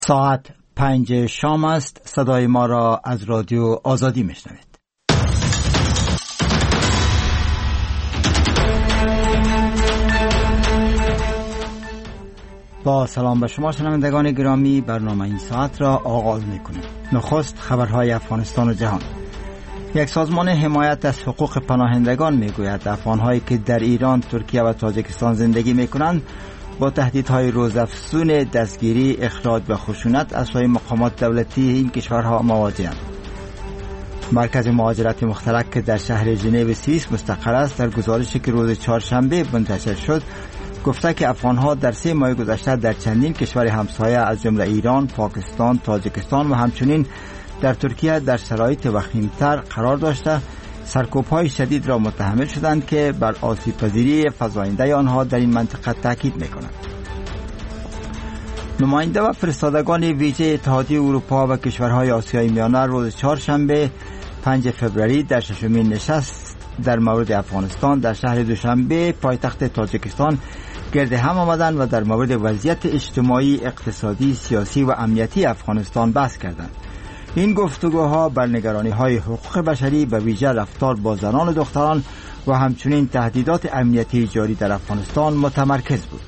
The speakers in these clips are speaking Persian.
ساعت 5 شام است. صدای ما را از رادیو آزادی میشنوید. با سلام به شما شنوندگان گرامی، برنامه این ساعت را آغاز میکنیم. نخست خبرهای افغانستان و جهان. یک سازمان حمایت از حقوق پناهندگان میگوید افغانهایی که در ایران، ترکیه و تاجیکستان زندگی میکنند با تهدیدهای روزافزون دستگیری، اخراج و خشونت از سوی مقامات دولتی این کشورها مواجه‌اند. مرکز مهاجرت مختلط که در شهر ژنو سوئیس مستقر است، در گزارشی که روز چهارشنبه منتشر شد گفته که افغانها در 3 ماه گذشته در چندین کشور همسایه از جمله ایران، پاکستان، تاجیکستان و همچنین در ترکیه در شرایط وخیم‌تر قرار داشته سرکوب‌های شدید را متحمل شدند که بر آسیب‌پذیری فزاینده آنها در این منطقه تاکید می‌کنند. نماینده و فرستادگان ویژه اتحادیه اروپا و کشورهای آسیای میانه روز چهارشنبه 5 فوریه در ششمین نشست در مورد افغانستان در شهر دوشنبه پایتخت تاجیکستان گرد هم آمدند و در مورد وضعیت اجتماعی، اقتصادی، سیاسی و امنیتی افغانستان بحث کردند. این گفتگوها بر نگرانی‌های حقوق بشری به ویژه رفتار با زنان و دختران و همچنین تهدیدات امنیتی جاری در افغانستان متمرکز بود.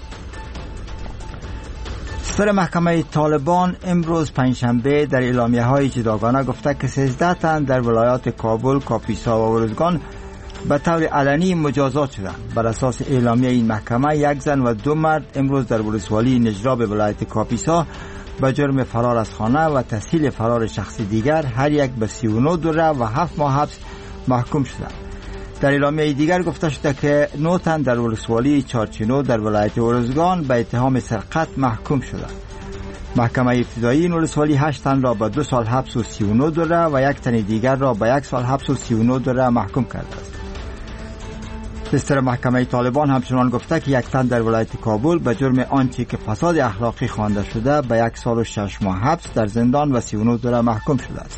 صدر محکمه طالبان امروز پنجشنبه در اعلامیه‌های جداگانه گفته که 13 تن در ولایات کابل، کاپیسا و ارزگان به طور علنی مجازات شدند. بر اساس اعلامیه این محکمه، 1 زن و 2 مرد امروز در ولسوالی نجراب ولایت کاپیسا به جرم فرار از خانه و تسهیل فرار شخص دیگر هر یک به 39 دوره و 7 ماه حبس محکوم شدند. در اعلامیه دیگر گفته شده که 9 تن در ولسوالی چارچینو در ولایت ارزگان به اتهام سرقت محکوم شدند. محکمه ابتدایی این ولسوالی 8 تن را به 2 سال حبس و 39 دوره و 1 تن دیگر را به 1 سال حبس و 39 دوره محکوم کرده است. صدر محکمه طالبان همچنان گفته که 1 تن در ولایت کابل به جرم آنچه که فساد اخلاقی خوانده شده به 1 سال و 6 ماه حبس در زندان و 39 دوره محکوم شده است.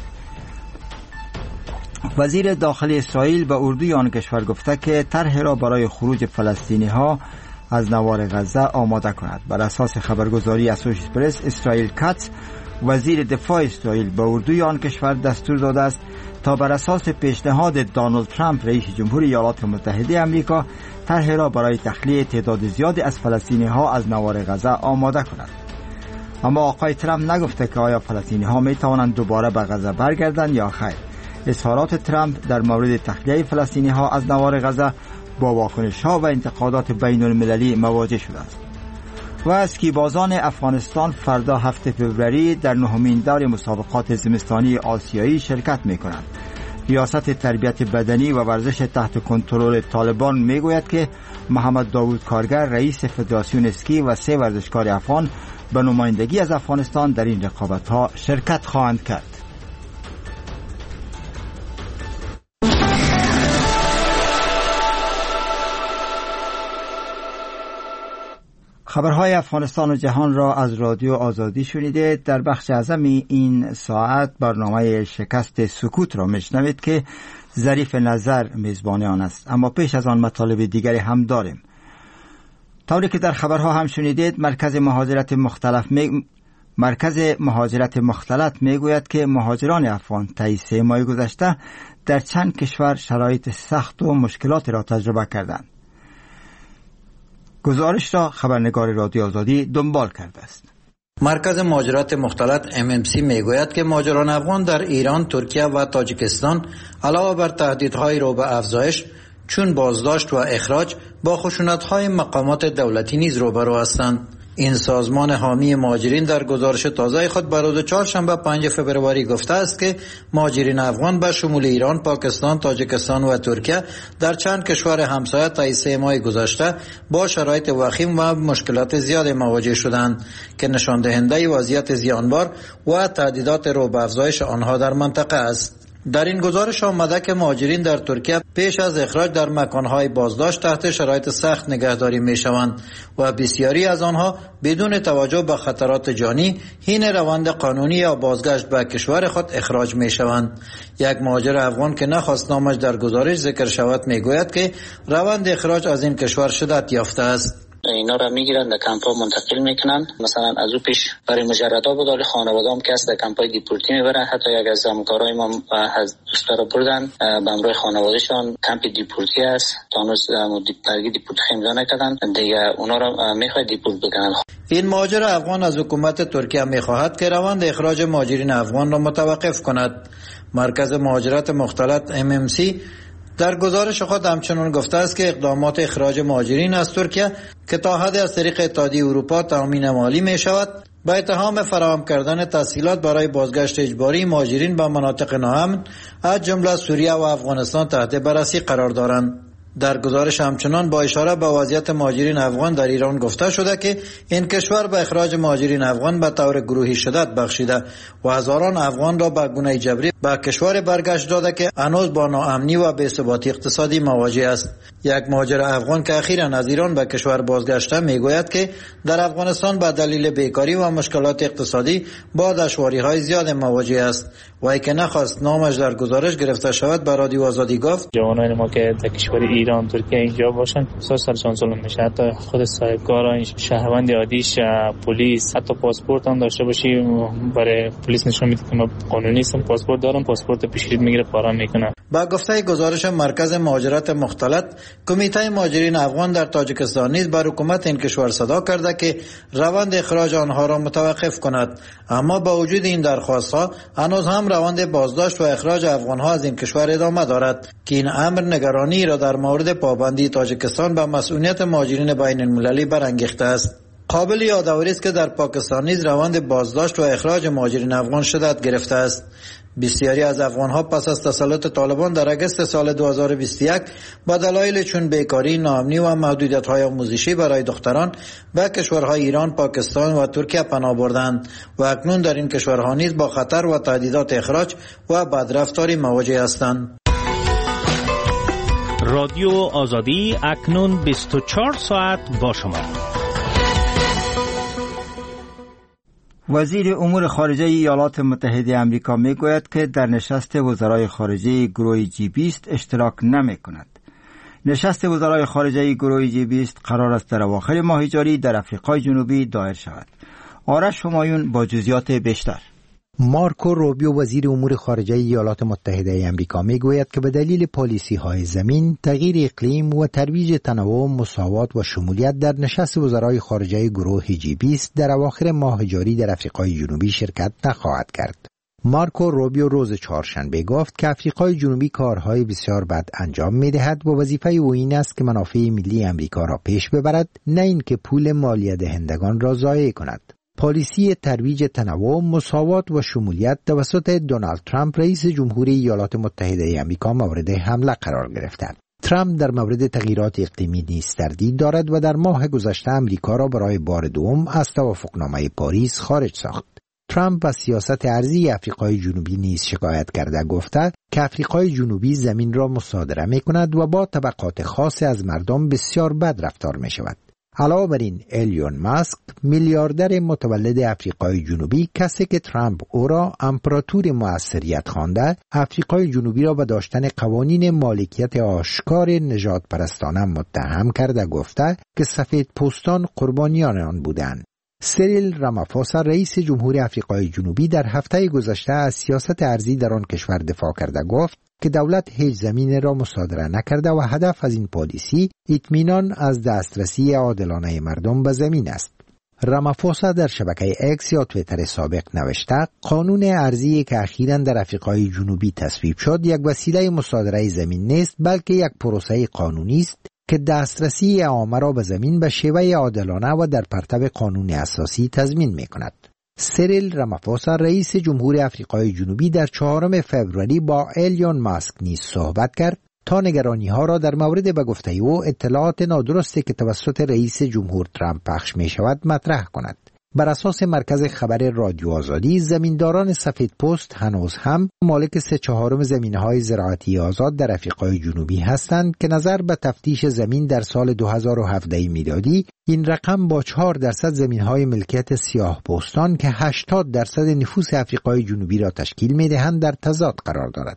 وزیر داخلی اسرائیل به اردوی آن کشور گفته که طرح را برای خروج فلسطینی ها از نوار غزه آماده کند. بر اساس خبرگزاری اسوشییتد پرس، اسرائیل کاتس وزیر دفاع اسرائیل به اردوی آن کشور دستور داده است تا بر اساس پیشنهاد دونالد ترامپ رئیس جمهوری ایالات متحده آمریکا طرح را برای تخلیه تعداد زیادی از فلسطینی ها از نوار غزه آماده کند. اما آقای ترامپ نگفته که آیا فلسطینی ها می توانند دوباره به غزه برگردند یا خیر. اظهارات ترامپ در مورد تخلیه فلسطینی ها از نوار غزه با واکنش ها و انتقادات بین المللی مواجه شده است. و اسکیبازان افغانستان فردا 7 فوریه در 9مین دور مسابقات زمستانی آسیایی شرکت می‌کنند. ریاست تربیت بدنی و ورزش تحت کنترل طالبان میگوید که محمد داوود کارگر رئیس فدراسیون اسکی و 3 ورزشکار افغان به نمایندگی از افغانستان در این رقابت‌ها شرکت خواهند کرد. خبرهای افغانستان و جهان را از رادیو آزادی شنیده. در بخش اعظم این ساعت برنامه شکست سکوت را میشنوید که ظریف نظر میزبان آن است. اما پیش از آن مطالب دیگری هم داریم. طوری که در خبرها هم شنیدید، مرکز مهاجرت مختلط میگوید که مهاجران افغان طی 3 ماه گذشته در چند کشور شرایط سخت و مشکلات را تجربه کردند. گزارش را خبرنگار رادیو آزادی دنبال کرده است. مرکز مهاجرت مختلط MMC میگوید که مهاجران افغان در ایران، ترکیه و تاجیکستان علاوه بر تهدیدهای رو به افزایش چون بازداشت و اخراج با خشونت‌های مقامات دولتی نیز روبرو هستند. این سازمان حامی مهاجرین در گزارش تازه خود بر روز چهارشنبه 5 فوریه گفته است که مهاجرین افغان به شمول ایران، پاکستان، تاجیکستان و ترکیه در چند کشور همسایه طی 3 ماه گذشته با شرایط وخیم و مشکلات زیاد مواجه شدند که نشان دهنده وضعیت زیانبار و تهدیدات رو به افزایش آنها در منطقه است. در این گزارش آمده که مهاجرین در ترکیه پیش از اخراج در مکانهای بازداشت تحت شرایط سخت نگهداری می شوند و بسیاری از آنها بدون توجه به خطرات جانی حین روند قانونی یا بازگشت به کشور خود اخراج می شوند. یک مهاجر افغان که نخواست نامش در گزارش ذکر شود می گوید که روند اخراج از این کشور شدت یافته است. اینا را میگیرن در کمپ‌ها منتقل میکنن. مثلا از او پیش برای مجردا بود، ولی خانواده‌ام که است در کمپ‌های دیپورتی میبرن. حتی یک از همکارای ما از دوستا را بردن به همراه خانواده‌شان کمپ دیپورتی است تا هنوز درگیر دیپورت امضا نکردن، دیگه اونا را میخواد دیپورت بکنن. این مهاجر افغان از حکومت ترکیه میخواهد که روند اخراج مهاجرین افغان را متوقف کند. مرکز مهاجرت مختلط MMC در گزارش خود همچنان گفته است که اقدامات اخراج مهاجرین از ترکیه که تا حد از طریق اتحادیه اروپا تامین مالی می شود، با اتهام فراهم کردن تسهیلات برای بازگشت اجباری مهاجرین به مناطق ناامن از جمله سوریه و افغانستان تحت بررسی قرار دارند. در گزارش همچنان با اشاره به وضعیت مهاجرین افغان در ایران گفته شده که این کشور به اخراج مهاجرین افغان به طور گروهی شدت بخشیده و هزاران افغان را به گونه جبری به کشور برگشت داده که هنوز با ناامنی و بی‌ثباتی اقتصادی مواجه است. یک مهاجر افغان که اخیراً از ایران به کشور بازگشته میگوید که در افغانستان به دلیل بیکاری و مشکلات اقتصادی با دشواری‌های زیاد مواجه است و ای که نخواست نامش در گزارش گرفته شود به رادیو آزادی گفت: جوانان ما که در کشور ایران، ترکیه اینجا باشن سال ظلم میشه. حتی خود صاحبکارا، شهروند عادیش، پلیس، حتی پاسپورت هم داشته باشی برای پلیس نشون میده که ما قانونی نیستم، پاسپورت دارم، پاسپورت پیشگیری میگیره پاره میکنه. با گفته گزارش مرکز مهاجرت مختلط، کمیته مهاجرین افغان در تاجیکستان نیز بر حکومت این کشور صدا کرده که روند اخراج آنها را متوقف کند، اما با وجود این درخواست‌ها هنوز هم روند بازداشت و اخراج افغان‌ها از این کشور ادامه دارد که این امر نگرانی را در مورد پابندی تاجیکستان به مسئولیت مهاجرین بین المللی برانگیخته است. قابل یادآوری است که در پاکستان نیز روند بازداشت و اخراج مهاجرین افغان شدت گرفته است. بسیاری از افغان‌ها پس از تسلط طالبان در اگست سال 2021 با دلایل چون بیکاری، ناامنی و محدودیت‌های آموزشی برای دختران به کشورهای ایران، پاکستان و ترکیه پناه بردند و اکنون در این کشورها نیز با خطر و تهدیدات اخراج و بدرفتاری مواجه هستند. رادیو آزادی اکنون 24 ساعت با شما. وزیر امور خارجه ایالات متحده آمریکا میگوید که در نشست وزرای خارجه گروه G20 اشتراک نمی کند. نشست وزرای خارجه گروه G20 قرار است در اواخر ماه جاری در آفریقای جنوبی دایر شود. آرش همایون با جزئیات بیشتر. مارکو روبیو وزیر امور خارجه ایالات متحده آمریکا میگوید که به دلیل پالیسی‌های زمین، تغییر اقلیم و ترویج تنوع، مساوات و شمولیت در نشست وزرای خارجه گروه G20 در اواخر ماه جاری در آفریقای جنوبی شرکت نخواهد کرد. مارکو روبیو روز چهارشنبه گفت که آفریقای جنوبی کارهای بسیار بد انجام می‌دهد و وظیفه او این است که منافع ملی آمریکا را پیش ببرد، نه اینکه پول مالیه دهندگان را ضایع کند. پالیسی ترویج تنوع، مساوات و شمولیت توسط دونالد ترامپ رئیس جمهوری ایالات متحده آمریکا مورد حمله قرار گرفته. ترامپ در مورد تغییرات اقلیمی نیز تردید دارد و در ماه گذشته آمریکا را برای بار دوم از توافقنامه پاریس خارج ساخت. ترامپ از سیاست ارضی آفریقای جنوبی نیز شکایت کرده گفته که آفریقای جنوبی زمین را مصادره می‌کند و با طبقات خاص از مردم بسیار بد رفتار می‌شود. علاوه بر این، ایلون ماسک، میلیاردر متولد آفریقای جنوبی، کسی که ترامپ او را امپراتور موثریت خوانده، آفریقای جنوبی را به داشتن قوانین مالکیت آشکار نژاد پرستانه متهم کرده گفته که سفید پوستان قربانیان آن بودند. سیریل رامافوسا رئیس جمهوری آفریقای جنوبی در هفته گذشته از سیاست ارضی در آن کشور دفاع کرده گفت که دولت هیچ زمین را مصادره نکرده و هدف از این پالیسی اطمینان از دسترسی عادلانه مردم به زمین است. رامافوسا در شبکه اکس یا توییتر سابق نوشته قانون ارضی که اخیراً در آفریقای جنوبی تصویب شد یک وسیله مصادره زمین نیست، بلکه یک پروسه قانونی است که دسترسی عامه را به زمین به شیوه عادلانه و در پرتو قانون اساسی تضمین می‌کند. سیریل رامافوسا رئیس جمهوری آفریقای جنوبی در 4 فوریه با ایلون ماسک نیز صحبت کرد تا نگرانی‌ها را در مورد به گفته او اطلاعات نادرستی که توسط رئیس جمهور ترامپ پخش می‌شود مطرح کند. بر اساس مرکز خبر رادیو آزادی، زمینداران سفید پوست هنوز هم مالک 3/4 زمین‌های زراعتی آزاد در آفریقای جنوبی هستند که نظر به تفتیش زمین در سال 2017 میلادی این رقم با 4% زمین‌های ملکیت سیاه پوستان که 80% نفوس آفریقای جنوبی را تشکیل می‌دهند در تضاد قرار دارد.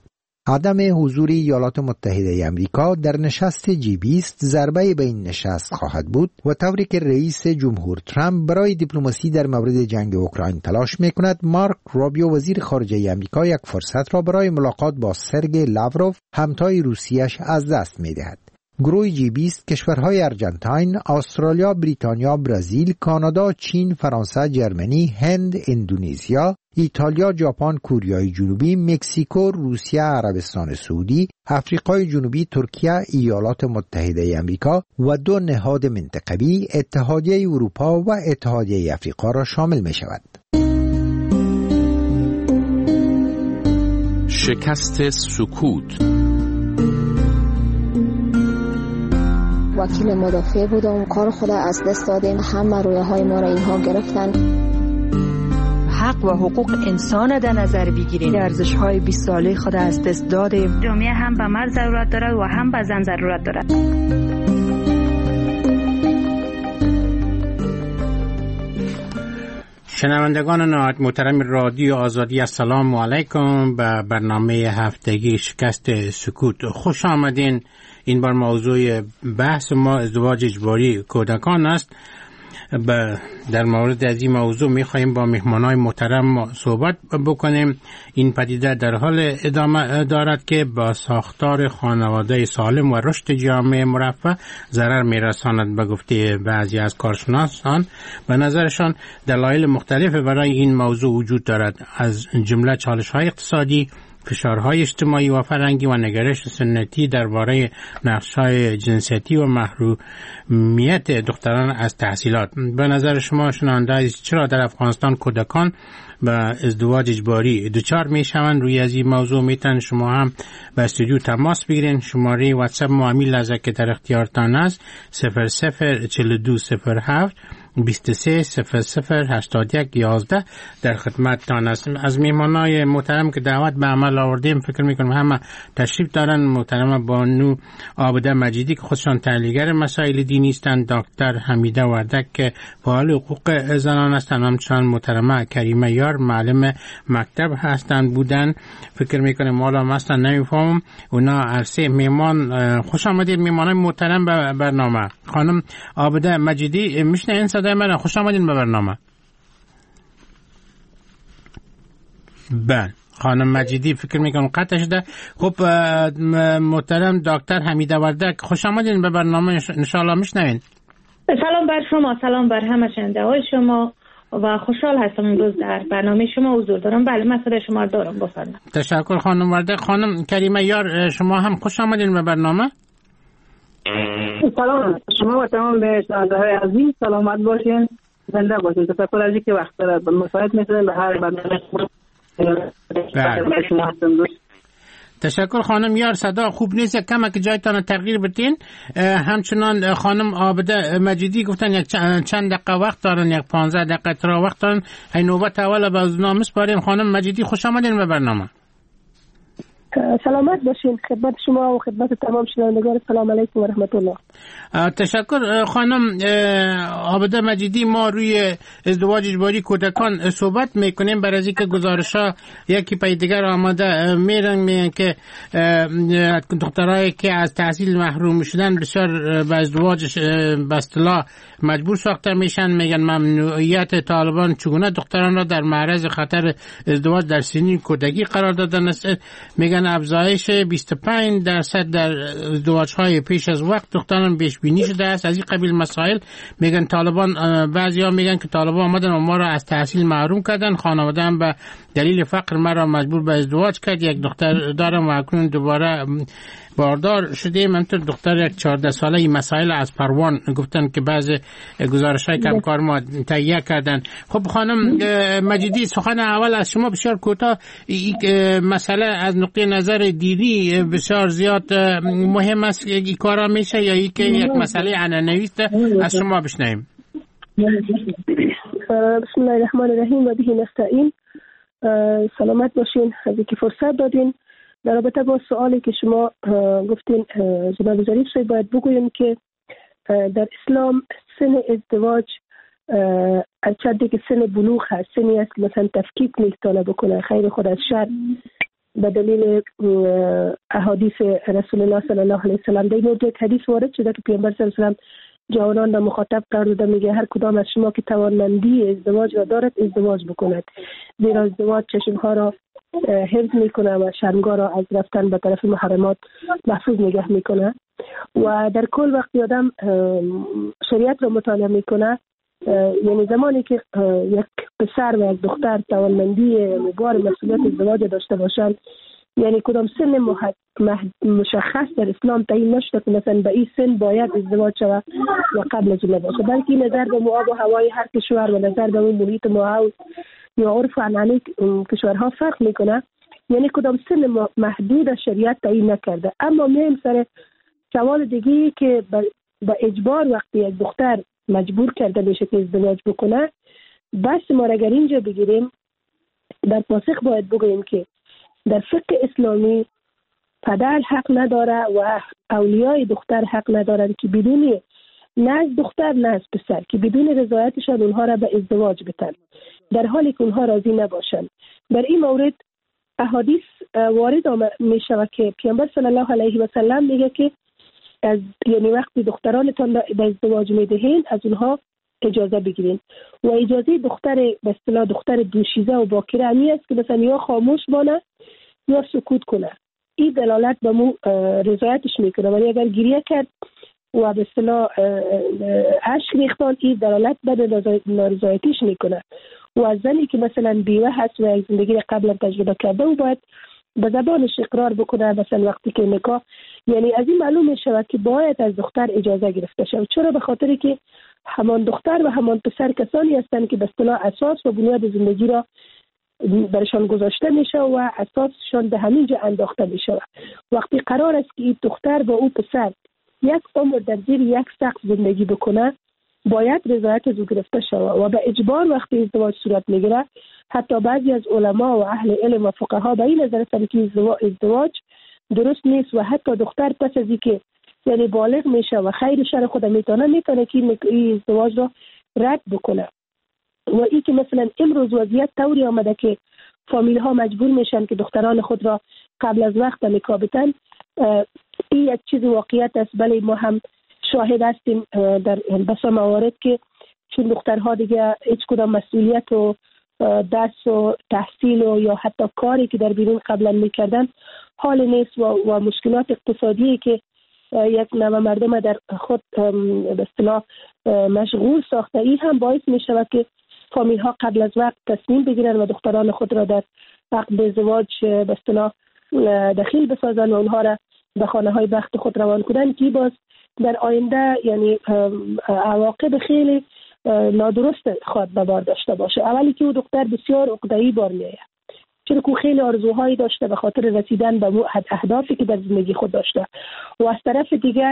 عدم حضور ایالات متحده امریکا در نشست G20 ضربه به این نشست خواهد بود و طوری که رئیس جمهور ترامپ برای دیپلماسی در مورد جنگ اوکراین تلاش میکند، مارک روبیو وزیر خارجه امریکا یک فرصت را برای ملاقات با سرگئی لاوروف همتای روسیه‌اش از دست میدهد. گروه G20 کشورهای ارجنتاین، استرالیا، بریتانیا، برزیل، کانادا، چین، فرانسه، جرمنی، هند، اندونزیا، ایتالیا، ژاپن، کره جنوبی، مکزیکو، روسیه، عربستان سعودی، آفریقای جنوبی، ترکیه، ایالات متحده امریکا و 2 نهاد منطقوی اتحادیه اروپا و اتحادیه افریقا را شامل می شود. شکست سکوت. وکیل مدافع بودم، کار خود از دست دادیم، همه رویاهای ما را اینها گرفتن. حق و حقوق انسان در نظر بگیریم، ارزش‌های 20 ساله خود از دست دادیم. جامعه هم به مرد ضرورت دارد و هم به زن ضرورت دارد. شنوندگان نهایت محترم رادیو آزادی، السلام علیکم به برنامه هفتگی شکست سکوت. خوش آمدین. این بار موضوع بحث ما ازدواج اجباری کودکان است. در مورد از این موضوع می‌خوایم با مهمانای محترم صحبت بکنیم. این پدیده در حال ادامه دارد که با ساختار خانواده سالم و رشد جامعه مرفه ضرر می‌رساند. به گفته بعضی از کارشناسان به نظرشان دلایل مختلف برای این موضوع وجود دارد، از جمله چالش‌های اقتصادی، فشارهای اجتماعی و فرهنگی و نگرش سنتی درباره نقش‌های جنسیتی و محرومیت دختران از تحصیلات. به نظر شما شنونده عزیز، چرا در افغانستان کودکان به ازدواج اجباری دچار میشوند؟ روی از این موضوع میتونن شما هم به استودیو تماس بگیرین. شماره واتساپ ما همین لحظه که در اختیارتان است 004207 23008111 در خدمتتان هستیم. از میهمانای محترم که دعوت به عمل آوردیم فکر میکنم همه تشریف دارن. محترم بانو عابده مجیدی که خودشان تحلیلگر مسائل دینی هستند، دکتر حمیده وردک که فعال حقوق زنان هستند، همچنان محترمه کریمه یار معلم مکتب هستند بودن. فکر میکنم حالا مثلا نمیفهمم اونا عرصه میهمان. خوش آمدید میهمانای محترم به برنامه. خانم عابده مجیدی میشنین صدای من؟ خوش آمدین به برنامه. بله خانم مجیدی فکر میکنم قطع شده. خب محترم دکتر حمیده وردک خوش آمدین به برنامه، انشاءالله میشنوین. سلام بر شما، سلام بر همه شنونده های شما و خوشحال هستم امروز در برنامه شما حضور دارم. بله من صدای شما رو دارم، بفرمایید. تشکر خانم وردک. خانم کریمه یار شما هم خوش آمدین به برنامه. سلام شما و تمام شنونده‌های عزیز، سلامت باشین، زنده باشین. تشکر از اینکه وقت را به مساعد می‌کنید به هر برنامه. تشکر خانم یار. صدا خوب نیست، کمک جایتان تغییر بدین. همچنان خانم عابده مجیدی گفتن یک چند دقیقه وقت دارن، یک 15 دقیقه تر وقت دارن. این نوبت اول به نام سپاریم. خانم مجیدی خوش آمدین به برنامه. سلامت باشین. خدمت شما و خدمت تمام شنوندگان سلام علیکم و رحمت الله. تشکر خانم عابده مجیدی. ما روی ازدواج اجباری کودکان صحبت میکنیم برای اینکه گزارش‌ها یکی پای دیگر آماده میرن که دخترایی که از تحصیل محروم شدن بسیار به ازدواج به اصطلاح مجبور ساخته میشن. میگن ممنوعیت طالبان چگونه دختران را در معرض خطر ازدواج در سنین کودکی قرار دادن است. میگن افزایش 25% در ازدواج‌های پیش از وقت دختران پیش بینی شده است. از این قبیل مسائل میگن طالبان، بعضیا میگن که طالبان آمدن و ما را از تحصیل محروم کردن، خانواده هم به دلیل فقر مرا مجبور به ازدواج کرد. یک دختر دارم و اکنون دوباره باردار شده. منطور دختر یک 14 ساله. این مسائل از پروان گفتن که بعض گزارش‌های کمکار ما تهیه کردن. خب خانم مجیدی سخن اول از شما بسیار کوتاه. این مسئله از نقطه نظر دینی بسیار زیاد مهم است، این کارا میشه یا یک مسئله عنعنوی است؟ از شما بشنویم. بسم الله الرحمن الرحیم و به نستعین. سلامت باشین از اینکه فرصت دادین. در رابطه با سوالی که شما گفتین جناب ظریف صاحب، باید بگویم که در اسلام سن ازدواج از چندی که سن بلوغ هست، سنی است مثلا تفکیک نیستانه بکنه، خیر خود از شر به دلیل احادیث رسول الله صلی الله علیه و سلم. در این یک حدیث وارد شده که پیامبر صلی الله علیه و سلم جوانان را مخاطب کرده، میگه هر کدام از شما که توانمندی ازدواج را دارد ازدواج بکند، زیرا ازدواج چشمها را حفظ میکنه و شرمگاه را از رفتن به طرف محرمات محفوظ نگه میکنه. و در کل وقتی آدم شریعت را مطالعه میکنه، یعنی زمانی که یک پسر و یک دختر توانمندی بار مسئولیت ازدواج داشته باشند، یعنی کدام سن مشخص در اسلام تعیین نشده که مثلا به این سن باید ازدواج شود و قبل از اون باشه، بلکه نظر به آب و هوای هر کشور و نظر به اون محیط محیط یا عرف و عنعنه کشورها فرق میکنه. یعنی کدام سن محدود شریعت تعیین نکرده. اما مهم سر سوال دیگه که به اجبار وقتی یک دختر مجبور کرده بشه که ازدواج بکنه، بس ما اگر اینجا بگیریم در پاسخ باید بگوییم که در فقه اسلامی پدر حق نداره و اولیای دختر حق ندارن که بدون نه از دختر نه از پسر که بدون رضایتشان اونها را به ازدواج بتن، در حالی که اونها راضی نباشن. در این مورد احادیث وارد می شود که پیامبر صلی الله علیه و سلم میگه که یعنی وقتی دخترانتان به ازدواج میدهین از اونها اجازه بگیرین و اجازه دختر به اصطلاح دختر دوشیزه و باکره امی است که مثلا یا خاموش بانه یا سکوت کنه. این دلالت به مو رضایتش میکنه، ولی اگر گریه کرد و به اصطلاح اشک ریختان، این دلالت به نارضایتیش میکنه. و زنی که مثلا بیوه هست و زندگی قبلا تجربه کرده و باید به زبانش اقرار بکنه مثلا وقتی که نکاح، یعنی از این معلوم میشود که باید از دختر اجازه گرفته شود. چرا؟ به خاطری که همان دختر و همان پسر کسانی هستند که به اصطلاح اساس و بنیاد زندگی را برشان گذاشته میشه و اساسشان به همین جا انداخته میشه. وقتی قرار است که این دختر با او پسر یک عمر در زیر یک سقف زندگی بکنه، باید رضایت از او گرفته شود و به اجبار وقتی ازدواج صورت میگیره، حتی بعضی از علما و اهل علم و فقها به این نظر هستند که ازدواج درست نیست و حتی دختر پس از اینکه یعنی بالغ میشه و خیر شر خود میتونه که این ازدواج را رد بکنه. و این که مثلا امروز وضعیت طوری آمده که فامیل ها مجبور میشن که دختران خود را قبل از وقت نکاح بدن، این یک چیز واقعیت است. بله ما هم شاهد هستیم در بسا موارد که چون دخترها دیگه هیچ کدام مسئولیت و درس و تحصیل و یا حتی کاری که در بیرون قبلا میکردن حال نیست و مشکلات اقتصادی که یک نوع مردم در خود به اصطلاح مشغول ساخته، این هم باعث می شود که فامیل ها قبل از وقت تصمیم بگیرن و دختران خود را در عقد ازدواج به اصطلاح دخیل بسازن و اونها را به خانه های بخت خود روان کنن که باز در آینده یعنی عواقب خیلی نادرست خواهد به بار داشته باشه. اولی که او دختر بسیار عقده‌ای بار میآید، چرا که خیلی آرزوهایی داشته به خاطر رسیدن به اهدافی که در زندگی خود داشته و از طرف دیگر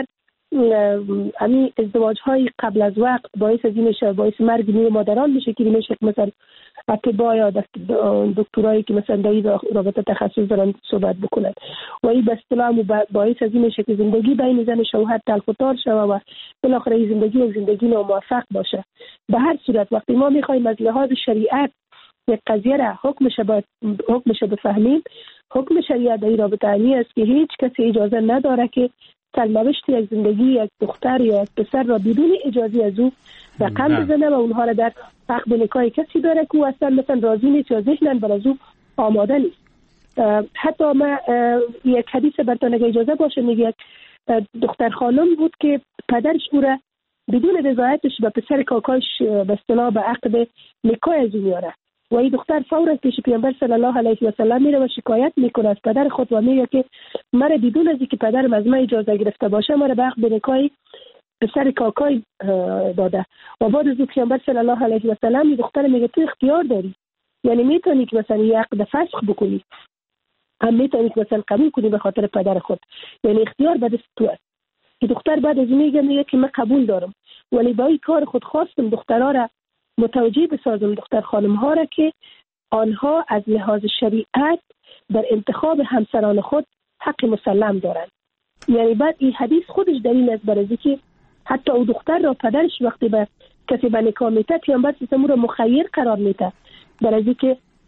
همین ازدواج های قبل از وقت باعث از این میشه، باعث مرگ نیو مادران میشه که میشه که مثلا اطباء یا دکترایی که مثلا در این رابطه تخصص دارن صحبت بکنن و این به اصطلاح باعث از این میشه که زندگی بین زن و شوهر تلخ و تار شوه و بالاخره این زندگی ناموفق باشه. به هر صورت وقتی ما میخوایم از لحاظ شریعت یک قضیه را حکمش بفهمیم، حکم شریعت در این رابطه است که هیچ کسی اجازه نداره که سرنوشت یک زندگی یک دختر یا یک پسر را بدون اجازه از او رقم بزنه و اونها را در عقد نکاح کسی داره که او اصلا مثلا راضی نیست یا ذهنن بر از او آماده نیست. حتی ما یک حدیث براتون اگه اجازه باشه میگه دختر خانم بود که پدرش او را بدون رضایتش به پسر کاکاش به اصطلاح به عقد نکاح از او میاره و این دختر فورا پیش پیامبر صلی الله علیه و سلم میره و شکایت میکنه از پدر خود و میگه که مرا بدون از اینکه پدرم از من اجازه گرفته باشه مرا به عقد نکاح پسر کاکای داده. و بعد از پیامبر صلی الله علیه و سلم این دختر میگه تو اختیار داری، یعنی میتونی که مثلا یک عقد فسخ بکنی، هم میتونی که مثلا قبول کنی به خاطر پدر خود، یعنی اختیار به دست تو است. این دختر بعد از میگه که من قبول دارم، ولی با این کار خود خواستم دخترها را متوجه بسازم، دختر خانم ها را که آنها از لحاظ شریعت در انتخاب همسران خود حق مسلم دارند. یعنی بعد این حدیث خودش دلیل است بر اینکه حتی او دختر را پدرش وقتی به کسی به نکاح میده پیامبر اسلام را مخیر قرار میده، برای اینکه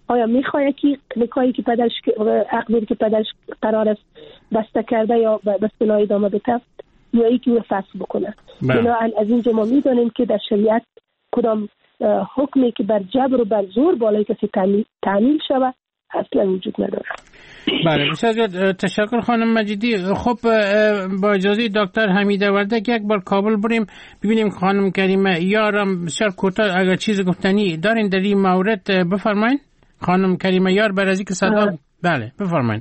آیا میخواد که نکاحی که پدرش عقدی که پدرش قرار است بسته کرده یا به اصطلاح ادامه بده یا اینکه او فسخ بکنه. بنابراین از اینجا ما میدانیم که در شریعت کدام حکمی که بر جبر و بر زور بالای کسی تعمیل شود اصلا وجود نداره. بله بسیار تشکر خانم مجیدی. خب با اجازه دکتر حمیده وردک یک بار کابل بریم ببینیم خانم کریمه یارم بسیار کوتاه اگر چیز گفتنی دارین در این مورد بفرمایید. خانم کریمه یار بر از اینکه صدا بله بفرمایید.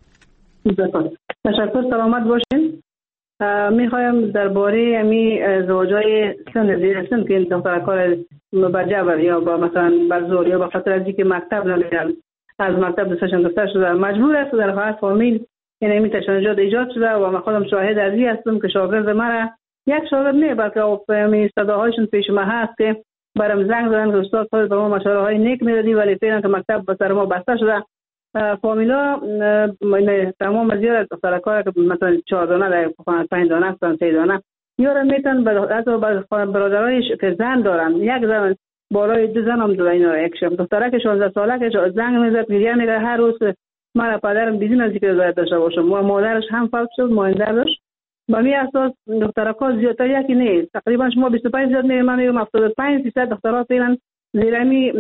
تشکر، سلامت باشین. میخوایم درباره زوجای سن زیر سن که دختر کار با جبر یا با مثلا بر زور یا به خاطر از اینکه مکتب نمیرن از مکتب دوستشون گرفته شده مجبور است در هر فامیل یعنی می تشنجات ایجاد شده و من خودم شاهد از این هستم که شاگرد مرا یک شاگرد نه بلکه صداهایشون پیش ما هست که برام زنگ زدن که استاد خود به ما مشوره های نیک میدادی ولی فعلا که مکتب به سر ما بسته شده. فامیلا تمام از یار دختر کار که مثلا 4 دانه در 5 دانه هستن 3 دانه یارو میتن به برادرایش که زن دارن یک زن بالای 2 زن هم داره اینا یک شب دختره که 16 ساله که زنگ میزد گریه میگه هر روز من پدرم بیزین از اینکه رضایت داشته باشم و مادرش هم فوت شد ماینده داشت با می اساس دخترها کار زیادتر یکی نیست تقریبا شما 25 زیاد میگم من میگم 75% دخترها فعلا زیرمی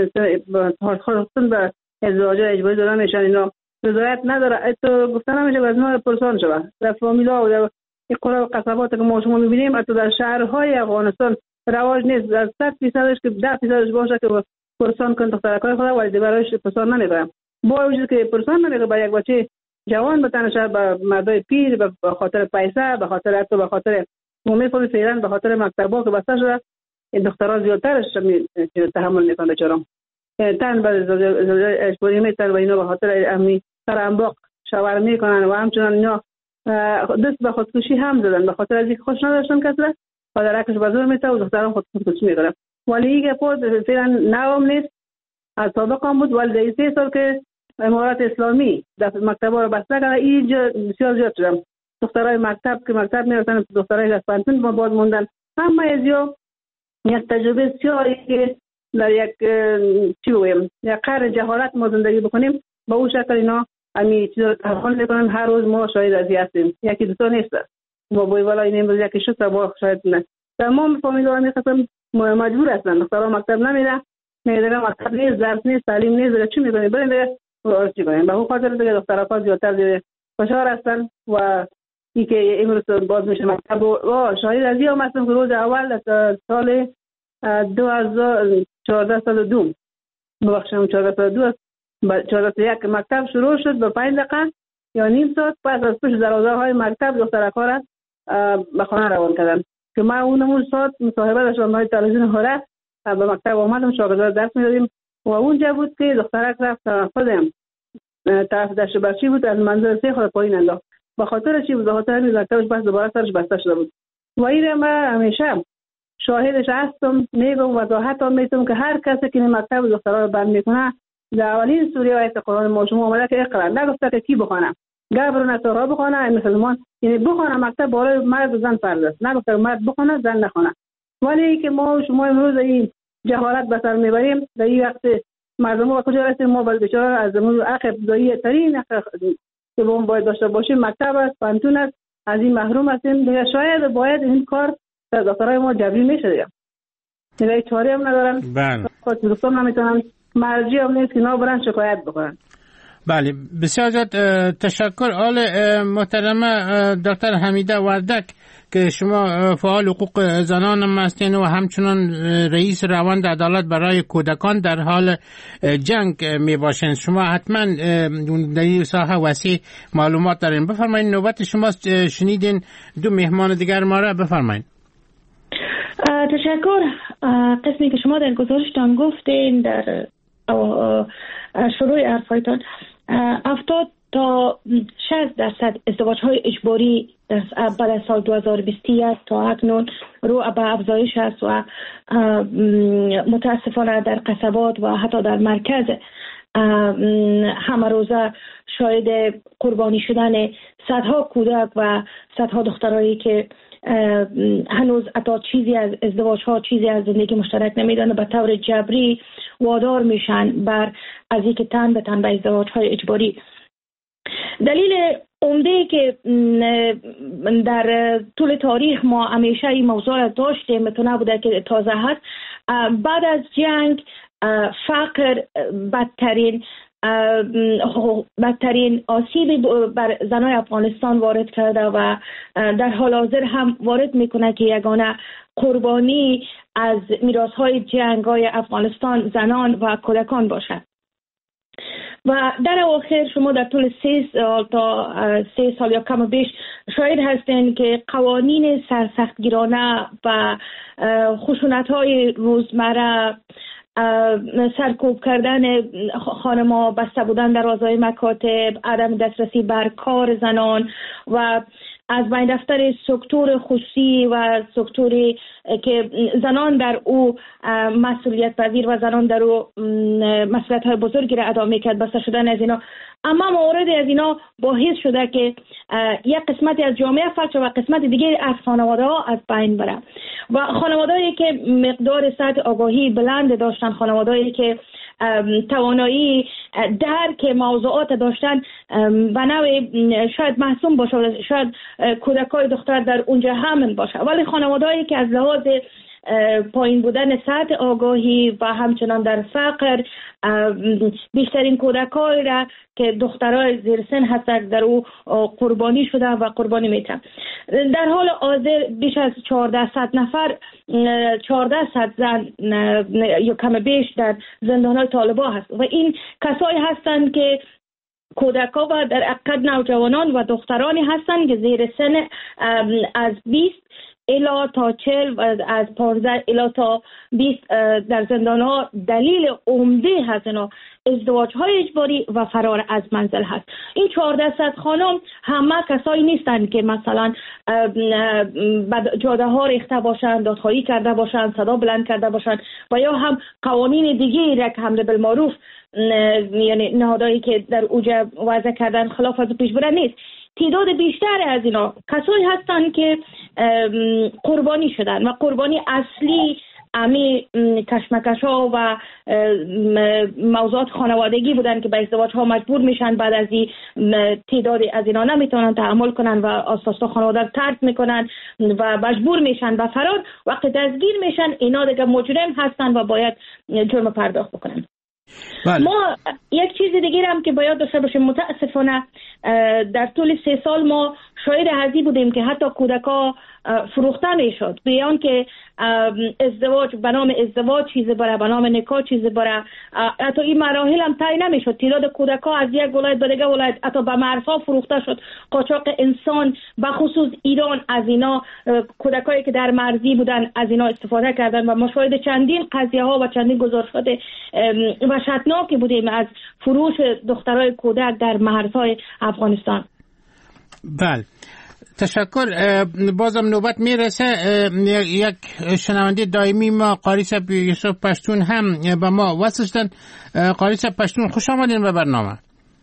خودشون به ازدواج اجباری دادن میشن اینا رضایت نداره. تو گفتن نمیشه از ما پرسان شوه در فامیلا و در قرى و قصبات که ما شما میبینیم حتی در شهرهای افغانستان رواج نیست از 100%ش که 10% باشه که پرسان کن دخترکای خود ولی برایش پرسان نمیبرم با وجود که پرسان نمیگه با یک بچه جوان بتنشه به مردای پیر به خاطر پیسه به خاطر حتی به خاطر مومی فعلا به خاطر مکتبا که بسته شده این دخترها زیادترش تحمل میکنه بچارم تن به اجباری میتن و اینا به خاطر امی سرانباق شوهر میکنن و همچنان اینا دست به خودکشی هم زدن به خاطر از اینکه خوش نداشتن کسره و درکش بازور میته و دختران خودکشی میکنن ولی اینکه خود فعلا نوام نیست از سابق هم بود ولی 3 سال که امارات اسلامی در مکتبا رو بسته کرده اینجا بسیار زیاد شدم دخترای مکتب که مکتب میرسن دخترای از پانتون با باز موندن همه از یک تجربه بسیاری که در یک چی بگویم یک قرن جهالت ما زندگی بکنیم با اون شکل اینا امی چیز رو تحمل میکنن هر روز ما شاید از این هستیم یکی دوتا نیست ما بای والا این امروز یکی شد با شاید نه تمام فامیل ها میخواستم مجبور هستن دخترها مکتب نمیره میگه مکتب نیست درس نیست تعلیم نیست چی میکنیم بریم دیگه چی کنیم به اون خاطر دیگه دخترها زیادتر دیگه فشار هستن و این که امروز باز میشه مکتب و شاید از این هم هستم که روز اول سال 2014 ببخشم 1401 مکتب شروع شد به 5 دقیقه یا نیم ساعت پس از پیش درازهای مکتب دخترکا را به خانه روان کردن که ما اون ساعت مصاحبه داشتم با تلویزیون هره به مکتب آمدم شاگردان درس میدادیم و اونجا بود که دخترک رفت خودم طرف داشت بچی بود از منزل 3 خود پایین انداخت به خاطر چی بود به خاطر همین مکتبش بس دوباره سرش بسته شده بود و این ما همیشه شاهدش هستم میگم وضاحت هم میتونم که هر کسی که مکتب دخترها رو بند میکنه در اولین سوره آیت قرآن ما شما آمده که اقرا نگفته که کی بخونه گبر نصارا بخونه مسلمان یعنی بخونه مکتب بالای مرد و زن فرض است نگفته مرد بخونه زن نخونه ولی که ما شما امروز این جهالت به سر میبریم در این وقت مردم با کجا رسیم ما بیچاره از زمان حق ابتدایی ترین که ما باید داشته باشیم مکتب است پانتون است از این محروم هستیم دیگه شاید باید این کار در دخترای ما جبری میشه دیگه چاره هم ندارن خود دوستان نمیتونن مرجی هم نیست که اینا برن شکایت بکنن. بله بسیار زیاد تشکر. آل محترمه دکتر حمیده وردک که شما فعال حقوق زنان هم هستین و همچنان رئیس روند عدالت برای کودکان در حال جنگ می باشین شما حتما در این ساحه وسیع معلومات دارین. بفرمایید نوبت شماست. شنیدین 2 مهمان دیگر ما را بفرمایید. تشکر. قسمی که شما در گزارشتان گفتین در شروع حرفایتان 70 تا 60% ازدواج های اجباری بعد از سال 2021 تا اکنون رو به افزایش است و متاسفانه در قصبات و حتی در مرکز همه روزه شاهد قربانی شدن صدها کودک و صدها دخترایی که هنوز حتی چیزی از ازدواج ها، چیزی از زندگی مشترک نمیدن و به طور جبری وادار میشن بر از اینکه تن به تن به ازدواج های اجباری. دلیل عمده که در طول تاریخ ما همیشه این موضوع را داشتیم، تو نبوده که تازه هست، بعد از جنگ فقر بدترین آسیبی بر زنای افغانستان وارد کرده و در حال حاضر هم وارد میکنه که یگانه قربانی از میراث‌های جنگ‌های افغانستان زنان و کودکان باشد. و در اواخر شما در طول 3 سال تا 3 سال یا کم و بیش شاهد هستین که قوانین سرسختگیرانه و خشونت‌های روزمره، سرکوب کردن خانم‌ها، بسته بودن دروازه‌های مکاتب، عدم دسترسی بر کار زنان و از بین رفتن سکتور خصوصی و سکتوری که زنان در او مسئولیت پذیر و زنان در او مسئولیت‌های بزرگی را ادا می‌کرد، بسته شدن از اینا. اما مورد از اینا باعث شده که یک قسمتی از جامعه فلج و قسمت دیگه از خانواده‌ها از بین بره و خانواده‌ای که مقدار سطح آگاهی بلند داشتن، خانواده‌ای که توانایی درک موضوعات داشتن و نوع شاید محسوم باشه، شاید کودکای دختر در اونجا همین باشه، ولی خانواده‌ای که از لحاظ پایین بودن سطح آگاهی و همچنان در فقر بیشترین کودکای را که دخترای زیر سن هستند در او قربانی شده و قربانی میتن. در حال حاضر بیش از 1400 زن یا کم بیش در زندان‌های طالبان هست و این کسایی هستند که کودکا و در حقیقت نوجوانان و دخترانی هستند که زیر سن از 20 الی تا 40 و از 15 الی تا 20 در زندان‌ها. دلیل عمده هست اینا ازدواج‌های اجباری و فرار از منزل هست. این 1400 خانم همه کسایی نیستند که مثلا جاده‌ها ریخته باشند، دادخواهی کرده باشند، صدا بلند کرده باشند و یا هم قوانین دیگه را که امر بالمعروف یعنی نهادهایی که در اوجه وضع کردن خلاف از پیش بردن نیست. تعداد بیشتر از اینا کسایی هستند که قربانی شدن و قربانی اصلی امی کشمکش‌ها و موضوعات خانوادگی بودن که به ازدواج‌ها مجبور میشن. بعد از این تعداد از اینا نمیتونن تحمل کنن و اساسا خانواده رو ترک میکنن و مجبور میشن به فرار. وقتی دستگیر میشن اینا دیگه مجرم هستن و باید جرم پرداخت بکنن. بله. ما یک چیز دیگه هم که باید داشته باشیم، متاسفانه در طول 3 سال ما شاهد هزی بودیم که حتی کودکا فروخته میشد، بیان که ازدواج به نام ازدواج چیزی بره، به نام نکاح چیزی بره، حتی این مراحل هم طی نمیشد. تعداد کودکا از یک ولایت به دیگه ولایت حتی به مرزها فروخته شد. قاچاق انسان به خصوص ایران از اینا، کودکایی که در مرزی بودن از اینا استفاده کردن و ما شاهد چندین قضیه ها و چندین گزارشات وحشتناکی بودیم از فروش دخترای کودک در مرزهای افغانستان. بله، تشکر. بازم نوبت میرسه یک شنونده دائمی ما قاری صاحب یوسف پشتون هم با ما وصل شدن. قاری صاحب پشتون خوش آمدین به برنامه.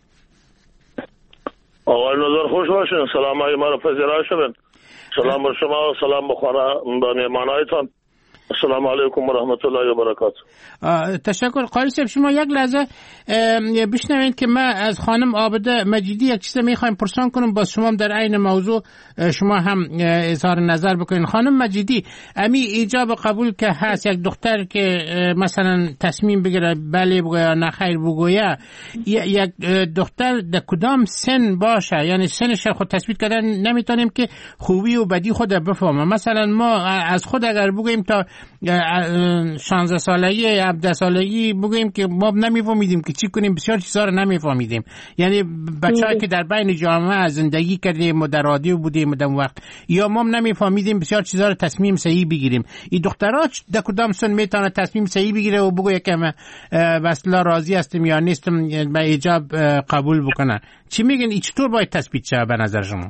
آقای نظر خوش باشین، سلام های ما رو پذیرای شدن. سلام بر شما و سلام به مهمانایتان. السلام علیکم و رحمت الله و برکاته. تشکر. قاری صاحب شما یک لحظه بشنوید که من از خانم عابده مجیدی یک چیز میخوایم پرسان کنم، باز شما در عین موضوع شما هم اظهار نظر بکنین. خانم مجیدی، امی ایجاب قبول که هست یک دختر که مثلا تصمیم بگیره بله بگویه یا نه خیر بگویه، یک دختر در کدام سن باشه؟ یعنی سنش خود تثبیت کردن نمیتونیم که خوبی و بدی خود بفهمه. مثلا ما از خود اگر بگوییم تا 16 سالگی 17 سالگی بگوییم که ما نمیفهمیدیم که چی کنیم، بسیار چیزا رو نمیفهمیدیم. یعنی بچه‌ای که در بین جامعه زندگی کردیم و در رادیو بودیم در وقت، یا ما نمیفهمیدیم بسیار چیزا رو تصمیم صحیح بگیریم. این دخترها در کدام سن میتونه تصمیم صحیح بگیره و بگه که من اصلا راضی هستم یا نیستم به ایجاب قبول بکنه؟ چی میگن؟ این چطور باید تثبیت شه به نظر شما؟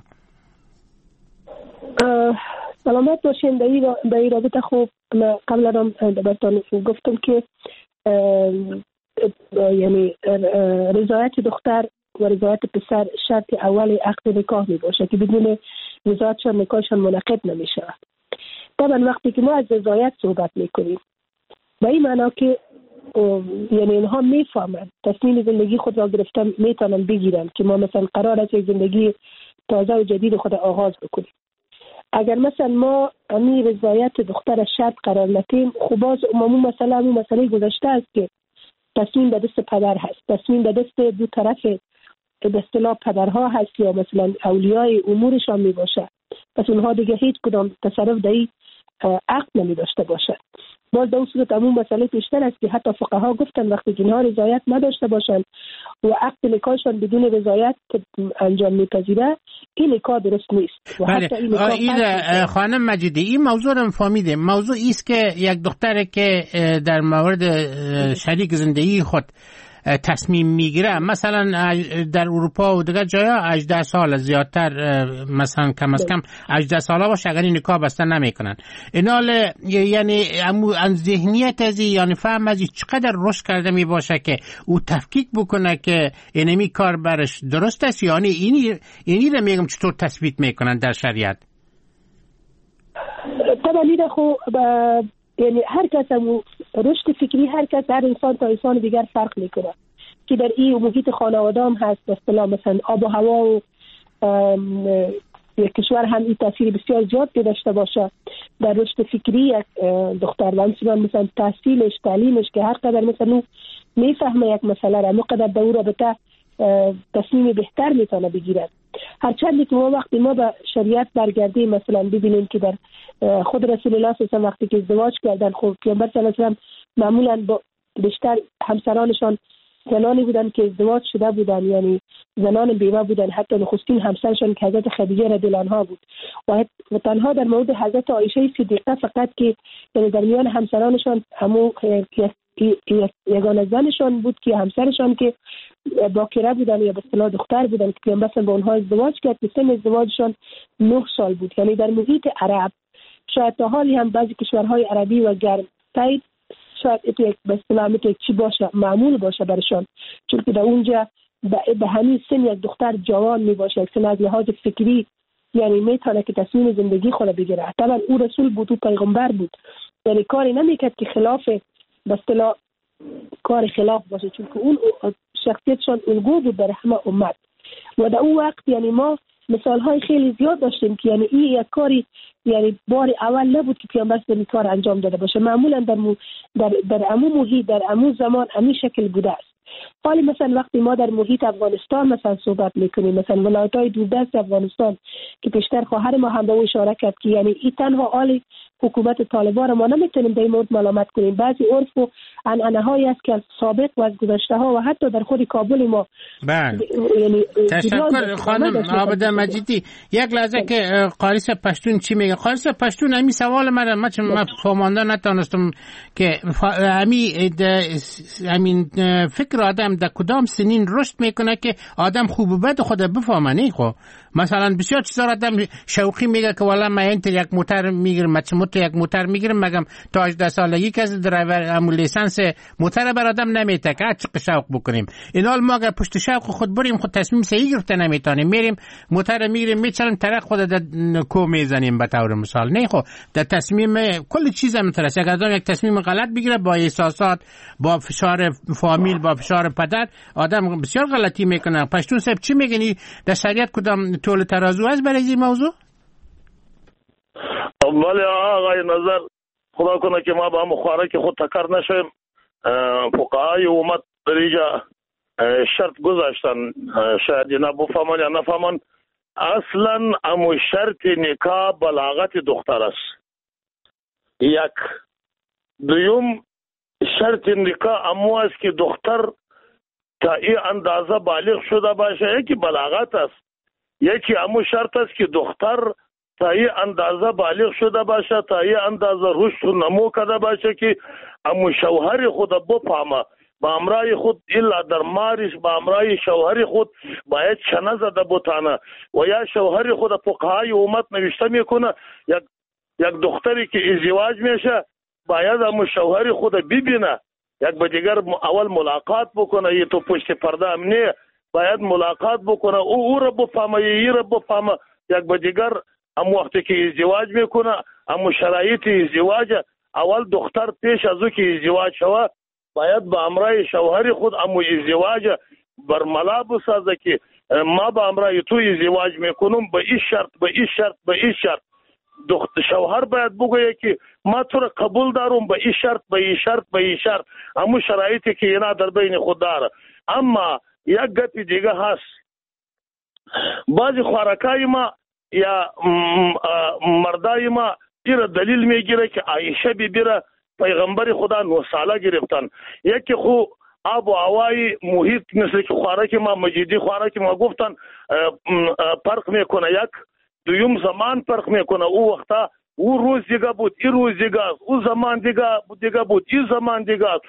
سلامت باشین. در این رابطه خوب قبل هم براتون گفتم که یعنی رضایت دختر و رضایت پسر شرط اولی عقد نکاح می باشه که بدون رضایتشان نکاحشان منعقد نمی شود. طبعا وقتی که ما از رضایت صحبت میکنیم به این معنا که یعنی اینها میفهمند تصمیم زندگی خود را گرفتن میتونن بگیرن که ما مثلا قرار است زندگی تازه و جدید خود آغاز بکنیم. اگر مثلا ما امی رضایت دختر شرط قرار ندیم، خب باز عموما مثلا همون مسئله گذشته است که تصمیم به دست پدر هست، تصمیم به دست دو طرف به اصطلاح پدرها هست یا مثلا اولیای امورشان می باشه. پس اونها دیگه هیچ کدام تصرف در این عقد نمی داشته باشد. باز در اون صورت همون مسئله پیشتر است که حتی فقها گفتن وقتی که اینها رضایت نداشته باشند و عقد نکاحشان بدون رضایت انجام میپذیره، این نکاح درست نیست. بله. این خانم مجیدی این موضوع رو فهمیده. موضوع ایست که یک دختر که در مورد شریک زندگی خود تصمیم میگیره، مثلا در اروپا و دیگر جایا 18 سال زیادتر، مثلا کم از کم 18 ساله باشه اگر این نکاح بسته نمیکنن. اینال یعنی ان ذهنیت از یعنی فهم از چقدر رشد کرده می باشه که او تفکیک بکنه که اینمی کار برش درست است، یعنی اینی رو میگم چطور تثبیت میکنن در شریعت. طبعا این خو یعنی هر کس هم رشد فکری هر کس هر انسان تا انسان دیگر فرق میکنه که در این محیط خانواده هم هست. به اصطلاح مثلا آب و هوا و یک کشور هم این تاثیر بسیار زیاد داشته باشه در رشد فکری یک دختر و مثلا تحصیلش تعلیمش که هر قدر مثلا میفهمه یک مسئله را مقدر در اون رابطه تصمیم بهتر میتونه بگیرد. هرچند که ما وقتی ما به شریعت برگردیم مثلا ببینیم که در خود رسول الله صلی الله علیه و وقتی که ازدواج کردن، خب پیامبر صلی الله علیه و معمولا با بیشتر همسرانشان زنانی بودن که ازدواج شده بودن، یعنی زنان بیوه بودن. حتی نخستین همسرشان که حضرت خدیجه رضی الله عنها بود و تنها در مورد حضرت عایشه صدیقه فقط که یعنی در میان همسرانشان همون یگانه زنشان بود که همسرشان که باکره بودن یا به اصطلاح دختر بودن که پیامبر با اونها ازدواج کرد که سن ازدواجشان 9 سال بود. یعنی در محیط عرب شاید تا حالی هم بعضی کشورهای عربی و گرم تایید شاید یک به اصطلاح یک چی باشه معمول باشه برشان، چون که در اونجا به همین سن یک دختر جوان می باشه، یک سن از لحاظ فکری یعنی میتونه که تصمیم زندگی خود بگیره. طبعا او رسول بود، او پیغمبر بود، یعنی کاری نمیکرد که خلاف به اصطلاح کار خلاف باشه، چون که اون شخصیتشان الگو بود در همه امت. و در اون وقت یعنی ما مثال های خیلی زیاد داشتیم که یعنی این یک کاری یعنی بار اول نبود که پیامبر این کار انجام داده باشه. معمولا در عموم محیط در عموم زمان همین شکل بوده است. حالی مثلا وقتی ما در محیط افغانستان مثلا صحبت میکنیم، مثلا ولایت‌های دوردست افغانستان که پیشتر خواهر ما هم به اون اشاره کرد که یعنی این تنها حال حکومت طالبان را ما نمیتونیم در این مورد ملامت کنیم. بعضی عرف و عنعنه‌هایی است که از سابق و از گذشته‌ها و حتی در خود کابل ما. یعنی تشکر خانم عابده مجیدی. یک لحظه که قاریس پشتون چی میگه؟ قاریس پشتون همین سوال من فهمانده نتونستم که همین فکر آدم در کدام سنین رشد میکنه که آدم خوب و بد خود بفهمه. نه خب مثلا بسیار چیزا آدم شوقی میگه که والا من یک موتر میگیرم، یک موتر میگیرم، مگم تا 18 سالگی کسی درایور امو لیسانس موتر بر آدم نمیته که چه شوق بکنیم. اینال ما اگر پشت شوق خود بریم خود تصمیم صحیح گرفته نمیتونیم، میریم موتر میگیریم میچریم طرف خود در کو میزنیم به طور مثال. نه خب در تصمیم کل چیز هم ترس اگر آدم یک تصمیم غلط بگیره با احساسات، با فشار فامیل، با فشار پدر، آدم بسیار غلطی میکنه. پشتون صاحب چی میگنی؟ در شریعت کدام طول ترازو است برای این موضوع؟ ولی آقای نظر خدا کنه که ما با هم خواره که خود تکر نشیم. فقهای امت در اینجا شرط گذاشتن، شاید اینا بفهمن یا نفهمن. اصلا امو شرط نکاح بلاغت دختر است. یک دویم شرط نکاح امو است که دختر تا این اندازه بالغ شده باشه، یکی بلاغت است. یکی امو شرط است که دختر تا این اندازه بالغ شده باشه، تا این اندازه رشد و نمو کرده باشه که امو شوهر خود بفهمه با امرای خود الا در مارش با امرای شوهر خود باید چنه زده بتانه. و یا شوهر خود فقهای امت نوشته میکنه یک دختری که ازدواج میشه باید امو شوهر خود ببینه، یک با دیگر اول ملاقات بکنه، یه تو پشت پرده هم نه، باید ملاقات بکنه، او را بفهمه، یه را بفهمه، یک با دیگر اما وقتی که ازدواج میکنه اما شرایط ازدواج اول دختر پیش از او که ازدواج شوه باید به امرای شوهر خود اما ازدواج برملا بسازه که ما به امرای تو ازدواج میکنم به این شرط به این شرط به این شرط. شوهر باید بگویه که ما تو را قبول دارم به این شرط به این شرط به این شرط. اما شرایطی که اینا در بین خود داره. اما یک گپ دیگه هست، بعضی خوارکای ما یا مردای ما ایره دلیل میگیره که عایشه بی را پیغمبر خدا 9 ساله گرفتن. یکی خو آب و هوای محیط مثل که خوارک ما مجیدی خوارک ما گفتن فرق میکنه. یک دویم زمان فرق میکنه. او وقتا او روز دیگه بود این روز دیگه است، او زمان دیگه بود این زمان دیگه است.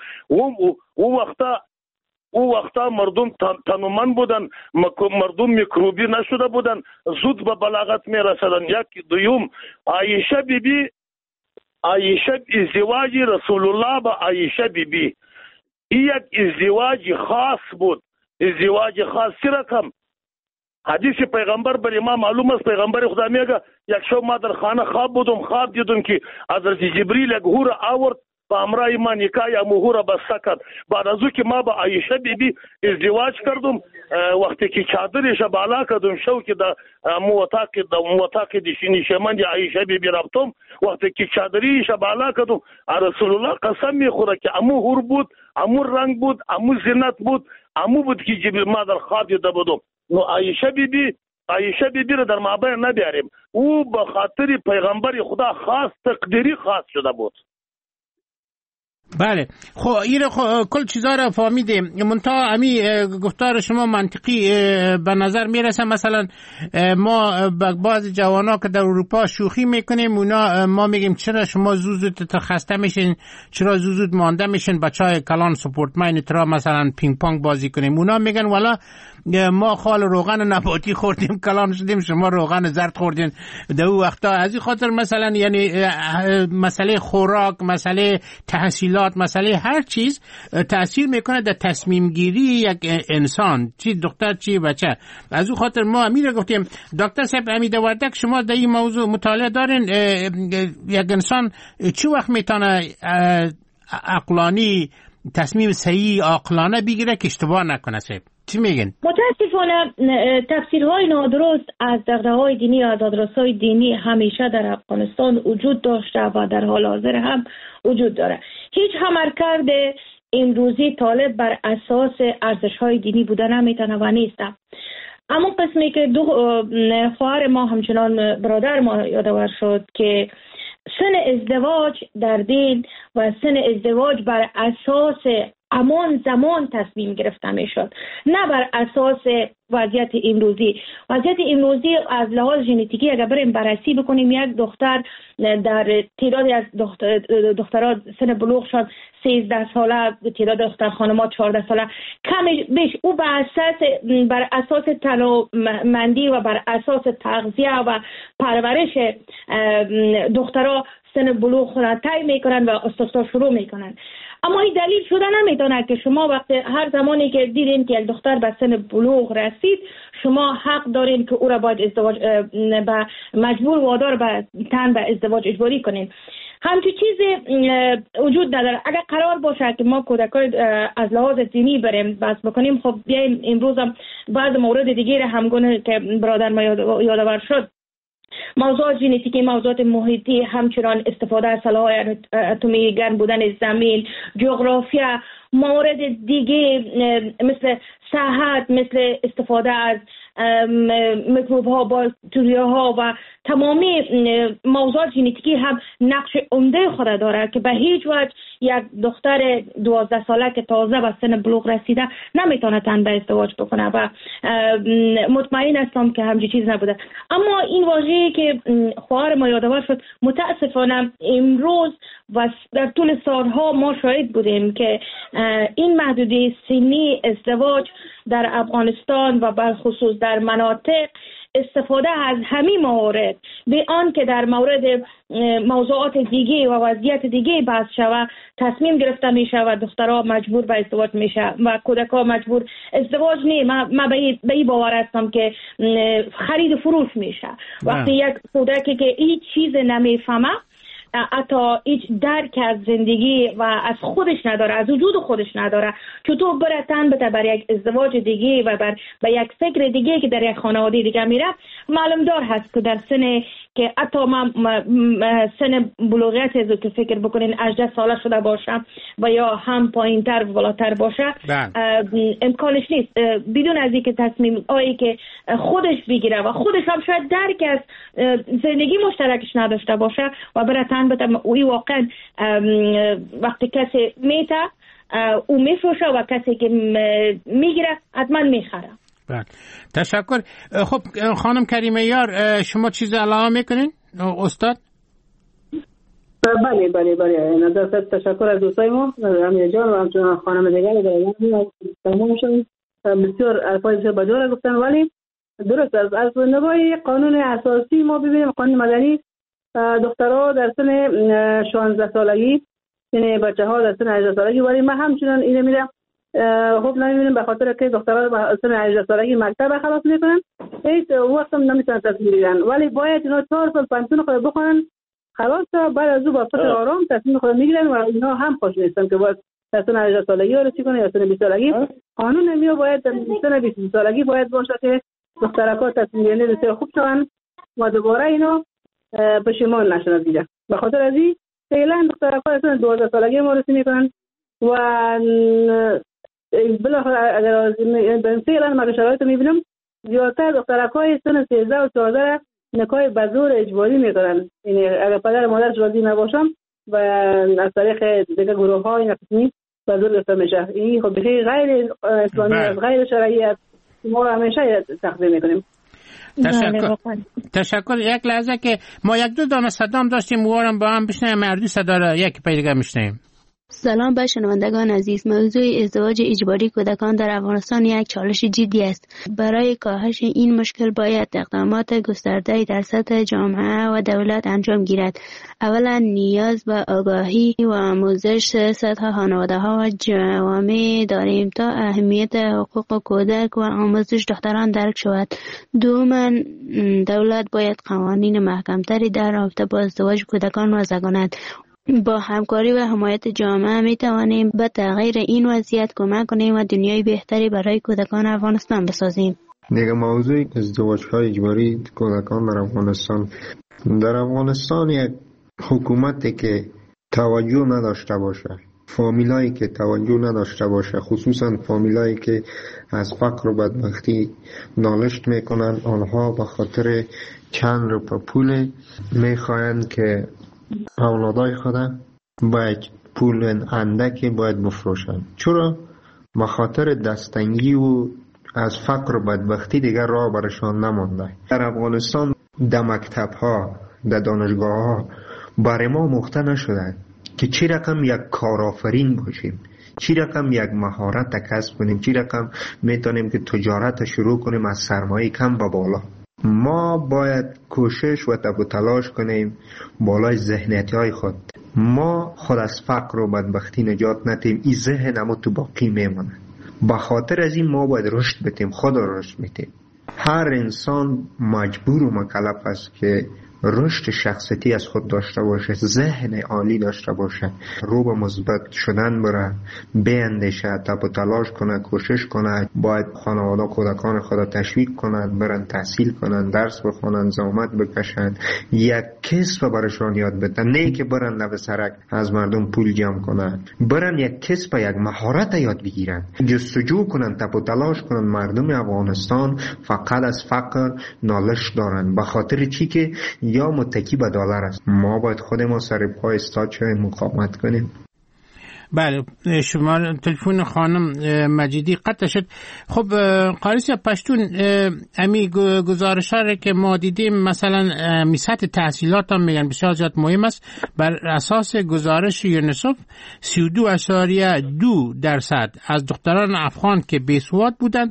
او وقتا مردم تنومن بودن، مردم میکروبی نشده بودن، زود به بلاغت میرسدن. یک دویم عایشه بیبی عایشه ازدواج رسول الله با عایشه بیبی این یک ازدواج خاص بود. ازدواج خاصی رقم حدیث پیغمبر بر ما معلوم است. پیغمبر خدا میگه یک شب ما در خانه خواب دیدم که حضرت جبریل یک حور آورد با امرای ما نکاح یا مهور بسته کرد. بعد از او که ما با عایشه بیبی ازدواج کردم وقتی که چادرش بالا کردم شو که در موتاق نشیمن عایشه بیبی رفتم وقتی که چادریش بالا کردم رسول الله قسم میخوره که امو حور بود، امو رنگ بود، امو زینت بود، امو بود که جبریل ما در خواب دیده بودم. نو عایشه بیبی رو در مابین نبیاریم. او به خاطر پیغمبر خدا خاص تقدیری خاص شده بود. بله خب این کل چیزا رو فهمیدیم. منتها امی گفتار شما منطقی به نظر میرسه. مثلا ما بعضی جوانا که در اروپا شوخی میکنیم اونا ما میگیم چرا شما زود خسته میشین، چرا زود مانده میشین، بچهای کلان سپورتمن ترا مثلا پینگ پونگ بازی کنیم. اونا میگن والا ما خال روغن نباتی خوردیم کلان شدیم، شما روغن زرد خوردین. در اون وقتا از این خاطر مثلا یعنی مسئله خوراک، مسئله تحصیلات، مسئله هر چیز تأثیر میکنه در تصمیم گیری یک انسان، چی دختر چی بچه. از اون خاطر ما امیر گفتیم دکتر صاحب امید وردک شما در این موضوع مطالعه دارین یک انسان چی وقت میتونه عقلانی تصمیم صحیح عقلانه بگیره که اشتباه نکنه؟ صاحب چی میگن؟ متاسفانه تفسیرهای نادرست از دغدغه‌های دینی یا دادرس‌های دینی همیشه در افغانستان وجود داشته و در حال حاضر هم وجود داره. هیچ عملکرد امروزی طالب بر اساس ارزش‌های دینی بودن نمیتونه و نیست. اما قسمی که دو خواهر ما همچنان برادر ما یادآور شد که سن ازدواج در دین و سن ازدواج بر اساس همان زمان تصمیم گرفته می شد، نه بر اساس وضعیت امروزی. وضعیت امروزی از لحاظ ژنتیکی اگر بریم بررسی بکنیم، یک دختر در تعدادی از دخترها سن بلوغ شد 13 ساله، تعداد دختر خانم‌ها 14 ساله، کم بیش او بر اساس تنومندی و بر اساس تغذیه و پرورش دخترها سن بلوغ خود طی میکنن و استفاده شروع میکنن. اما این دلیل شده نمیتونه که شما وقتی هر زمانی که دیدین که یک دختر به سن بلوغ رسید شما حق دارین که او را باید ازدواج به مجبور وادار به ازدواج اجباری کنین. همچین چیزی وجود نداره. اگر قرار باشه که ما کودکان از لحاظ دینی بریم بس بکنیم، خب بیایم امروز هم بعض مورد دیگه همگونه که برادر ما یادآور شد، موضوعات ژنتیکی، موضوعات محیطی، همچنان استفاده از سلاح اتمی، گرم بودن زمین، جغرافیا، موارد دیگه مثل صحت، مثل استفاده از میکروب ها، باکتریا ها و تمامی موضوعات ژنتیکی هم نقش عمده خود داره که به هیچ وجه یک دختر 12 ساله که تازه به سن بلوغ رسیده نمیتونه تن به ازدواج بکنه و مطمئن هستم که همچین چیز نبوده. اما این واژه‌ای که خواهر ما یادآور شد، متاسفانه امروز و در طول سالها ما شاهد بودیم که این محدوده سنی ازدواج در افغانستان و بالخصوص در مناطق استفاده از همین موارد به آن که در مورد موضوعات دیگه و وضعیت دیگه بحث شود تصمیم گرفته میشه و دخترها مجبور به ازدواج میشه و کودکها مجبور ازدواج نه. من به این باور هستم که خرید و فروش میشه. وقتی یک کودکی که هیچ چیز نمیفهمه، حتی هیچ درک از زندگی و از خودش نداره، از وجود خودش نداره، چطور بره تن بده بر یک ازدواج دیگه و بر یک فکر دیگه که در یک خانواده دیگه میره. معلوم دار هست که در سن که حتی سن بلوغیت از که فکر بکنین 18 ساله شده باشه و یا هم پایین تر و بالاتر باشه، امکانش نیست بدون از اینکه تصمیم آیی که خودش بگیره و خودش هم شاید درک از زندگی مشترکش نداشته باشه و بره تن بده. اوی واقعا وقتی کسی میته او میفروشه و کسی که میگیره حتما میخره. بله، تشکر. خب خانم کریمه یار، شما چیز علاوه میکنین استاد؟ بله نظر تشکر از دوستای ما امیر جان و همچنان خانم دیگر تمامشون بسیار الفاظ بجا گفتن، ولی درست از نگاه قانون اساسی ما ببینیم قانون مدنی دخترها در سن 16 سالگی، یعنی بچه‌ها در سن 18 سالگی، ولی ما همچنان اینو میرم خب نمیبینیم به خاطر که دخترها در سن 18 سالگی مکتب خلاص میکنن، هیچ وقت هم نمیتونن تصمیم بگیرن، ولی باید اینا 4 سال پنتون خود بخونن خلاص، بعد از او با فکر آرام تصمیم خود میگیرن و اینا هم خوش نیستن که باید در سن 18 سالگی رسید کنه یا سن 20 سالگی. قانون نمیو باید در سن 20 سالگی باید باشه که دخترها تصمیم گیری بسیار خوب شون و دوباره اینو پشیمان نشن دیگه. به خاطر از این فعلا دخترها سن 12 سالگی معرفی میکنن و بالاخره اگر فعلا ما شرایط میبینم زیادتر دخترهای سن 13 و 14 نکاح به زور اجباری میکنن، یعنی اگر پدر مادرش راضی نباشن و از طریق دیگه گروه های نقصی به زور گرفته میشه. این خب غیر اسلامی است، غیر شرعی است، ما همیشه تقدیم میکنیم. تشکر. یک لحظه که ما یک دو دانه صدام داشتیم موارم با هم بشنیم، مردی صدا را یک پای دیگه میشنیم. سلام به شنوندگان عزیز. موضوع ازدواج اجباری کودکان در افغانستان یک چالش جدی است. برای کاهش این مشکل باید اقدامات گسترده در سطح جامعه و دولت انجام گیرد. اولا نیاز به آگاهی و آموزش سطح خانواده‌ها و جوامع داریم تا اهمیت حقوق کودک و آموزش دختران درک شود. دوما دولت باید قوانین محکمتری در رابطه با ازدواج کودکان وضع کند. با همکاری و حمایت جامعه می توانیم به تغییر این وضعیت کمک کنیم و دنیای بهتری برای کودکان افغانستان بسازیم. دیگه موضوع ازدواج‌های اجباری کودکان در افغانستان یک حکومتی که توجه نداشته باشه، فامیلایی که توجه نداشته باشه، خصوصا فامیلایی که از فقر و بدبختی نالشت میکنن، آنها به خاطر چند روپه پول میخواین که اولادای خدا باید پول اندکی باید بفروشن. چرا؟ به خاطر دستنگی و از فقر و بدبختی دیگر راه برشان نمانده. در افغانستان در مکتب ها، در دانشگاه ها برای ما مخته نشده که چی رقم یک کارآفرین باشیم، چی رقم یک مهارت کسب کنیم، چی رقم میتونیم که تجارت شروع کنیم از سرمایه کم به بالا. ما باید کوشش و تب و تلاش کنیم بالای ذهنیتی های خود. ما خود از فقر و بدبختی نجات ندیم، این ذهن اما تو باقی میمونه. به خاطر از این ما باید رشد بتیم، خود رشد میتیم. هر انسان مجبور و مکلف است که رشد شخصیتی از خود داشته باشه، ذهن عالی داشته باشه، رو به مثبت شدن بره، بیندیشه، تب و تلاش کنه، کوشش کنه. باید خانواده کودکان خود تشویق کنند برن تحصیل کنن، درس بخونن، زحمت بکشن، یک کسب برشان یاد بدن، نه که برن لب سرک از مردم پول جمع کنن، برن یک کسب، یک مهارت یاد بگیرن، جستجو کنن، تب و تلاش کنن. مردم افغانستان فقط از فقر نالش دارن. به خاطر چی؟ که یا متکی به دلار است. ما باید خودمون سر پای استاد شویم، مقاومت کنیم. بله، شما تلفن خانم مجیدی قطع شد. خب قاریس پشتون، امی گزارش ها که ما دیدیم مثلا سطح تحصیلات هم میگن بسیار زیاد مهم است. بر اساس گزارش یونیسف 32.2% از دختران افغان که بیسواد بودند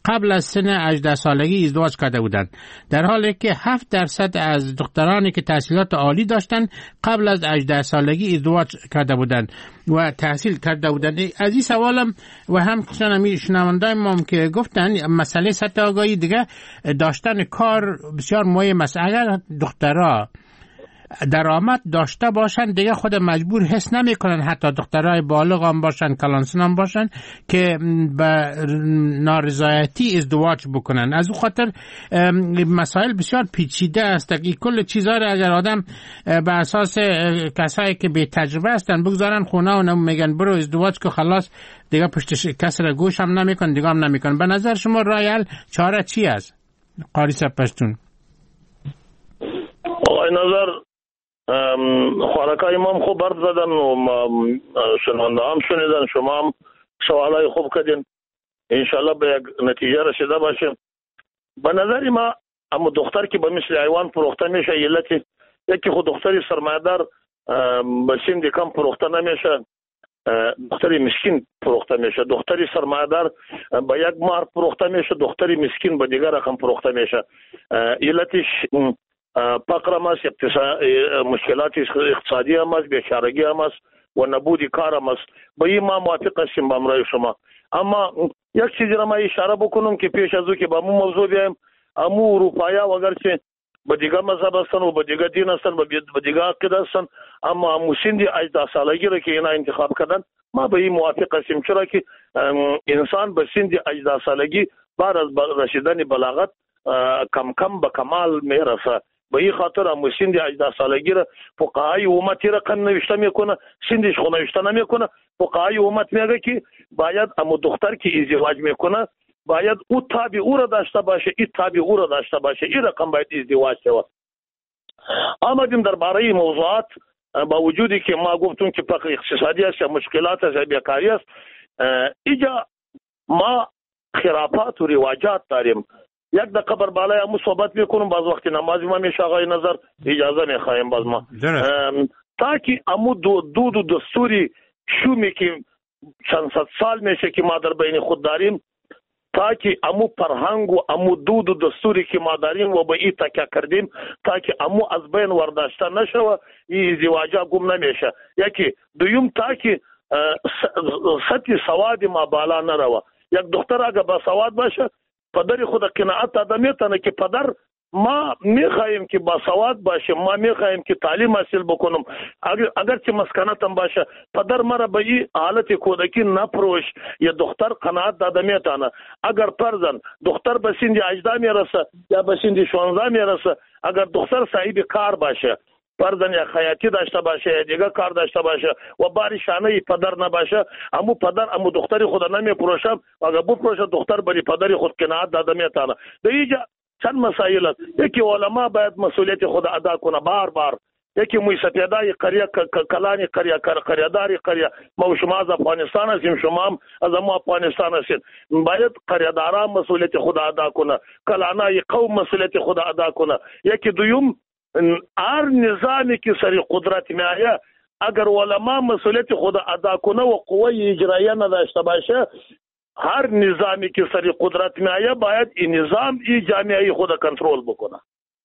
قبل از سن 18 سالگی ازدواج کرده بودند، در حالی که 7% از دخترانی که تحصیلات عالی داشتند قبل از 18 سالگی ازدواج کرده بودند و تحصیل کرده بودند. از این سوالم و هم شنوندای ما که گفتن مسئله سطح آگاهی دیگه داشتن کار بسیار مهم است. اگر دخترها درآمد داشته باشن دیگه خود مجبور حس نمیکنن، حتی دخترای بالغ هم باشن کلانسن هم باشن، که به نارضایتی ازدواج بکنن. از اون خاطر مسائل بسیار پیچیده است. کل چیزا رو اگر آدم به اساس کسایی که به تجربه هستن بگذارن خونه و میگن برو ازدواج که خلاص دیگه پشتش کس را گوش هم نمیکن دیگه هم نمیکن. به نظر شما راه حل چاره چی است قاری صاحب پشتون؟ آقای نظر خوارکای ما هم خوب برد زدن و شنونده هم شنیدن، شما هم سوالای خوب کردین، انشالله به یک نتیجه رسیده باشیم. به نظر ما اما دختر که به مثل حیوان فروخته میشه، علتی یکی خود دختری سرمایه‌دار به سن کم فروخته نمیشه، دختری مسکین فروخته میشه. دختری سرمایه‌دار به یک مار فروخته میشه، دختری مسکین به دیگر رقم فروخته میشه. علتش فقر هم است، مشکلات اقتصادی هم است، بیچارگی هم است و نبود کار هم است. با این ما موافق هستیم با امرای شما. اما یک چیزی را ما اشاره بکنم که پیش از او که با مو موضوع بیایم، امو اروپایا اگرچه به دیگه مذهب هستن و به دیگه دین هستن، به دیگه عقیده هستن، اما امو سن 18 سالگی را که اینا انتخاب کردن ما به این موافق هستیم، چرا که انسان به سن 18 سالگی بعد از رسیدن بلاغت کم کم به کمال میرسه. به این خاطر هم سن 18 سالگی را فقهای امت رقم نوشته میکنه، سنش خو نوشته نمیکنه. فقهای امت میگه که باید اما دختر که ازدواج میکنه باید او تابع او را داشته باشه، این تابع او را داشته باشه، این رقم باید ازدواج شود. آمدیم درباره موضوعات، با وجودی که ما گفتیم که فقر اقتصادی است یا مشکلات است یا بیکاری است، اینجا ما خرافات و رواجات داریم. یک دقیقه بر بالای امو صحبت میکنم، باز وقتی نماز ما میشه آقای نظر اجازه میخوایم باز ما تا که امو دود و دستوری شومی که چند صد سال میشه که ما در بین خود داریم، تا که امو فرهنگ و امو دود و دستوری که ما داریم و به این تکیه کردیم تا که امو از بین ورداشته نشه و این ازدواجا گم نمیشه. یکی دویم تا که سطح سواد ما بالا نروه. یک دختر اگه با سواد باشه پدر خود قناعت داده میتونه که پدر ما میخوایم که با سواد باشه، ما میخوایم که تعلیم حاصل بکنم، اگر که مسکنتم باشه پدر مرا به این حالت کودکی نپروش. یا دختر قناعت داده میتونه اگر فرزن دختر به سن 18 میرسه یا به سن 16 میرسه، اگر دختر صاحب کار باشه، فرزن یا خیاطی داشته باشه یا دیگه کار داشته باشه و باری شانه پدر نباشه، امو پدر امو دختری خود نمیپروشم، اگر بپروشه دختر بری پدری خود قناعت داده میتونه. در اینجا چند مسائل است. یکی علما باید مسئولیت خود ادا کنه بار بار. یکی موی سپیدای قریه کلانی قریه قریه‌داری قریه ما شما از افغانستان هستیم، شما هم از ما افغانستان هستید، باید قریه‌داران مسئولیت خود ادا کنه، کلانای قوم مسئولیت خود ادا کنه. یکی دویم هر نظامی که سری قدرت میایه اگر علما مسئولیت خود ادا کنه و قوه اجرایه نداشته باشه، هر نظامی که سری قدرت میایه باید این نظام این جامعه خود کنترل بکنه.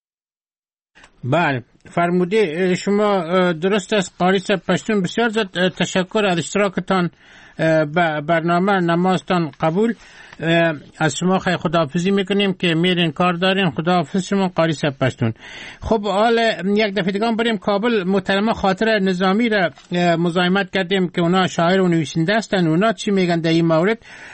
بله فرموده شما درست است قاری صاحب پشتون. بسیار زیاد تشکر از اشتراکتان برنامه نمازتان قبول. از شما خیلی خداحافظی میکنیم که میرین کار دارین. خداحافظ شما قاری صاحب پشتون. خب حال یک دفعه دیگه بریم کابل. محترمه خاطر نظامی را مزاحمت کردیم که اونا شاعر و نویسنده هستن، اونا چی میگن در این مورد.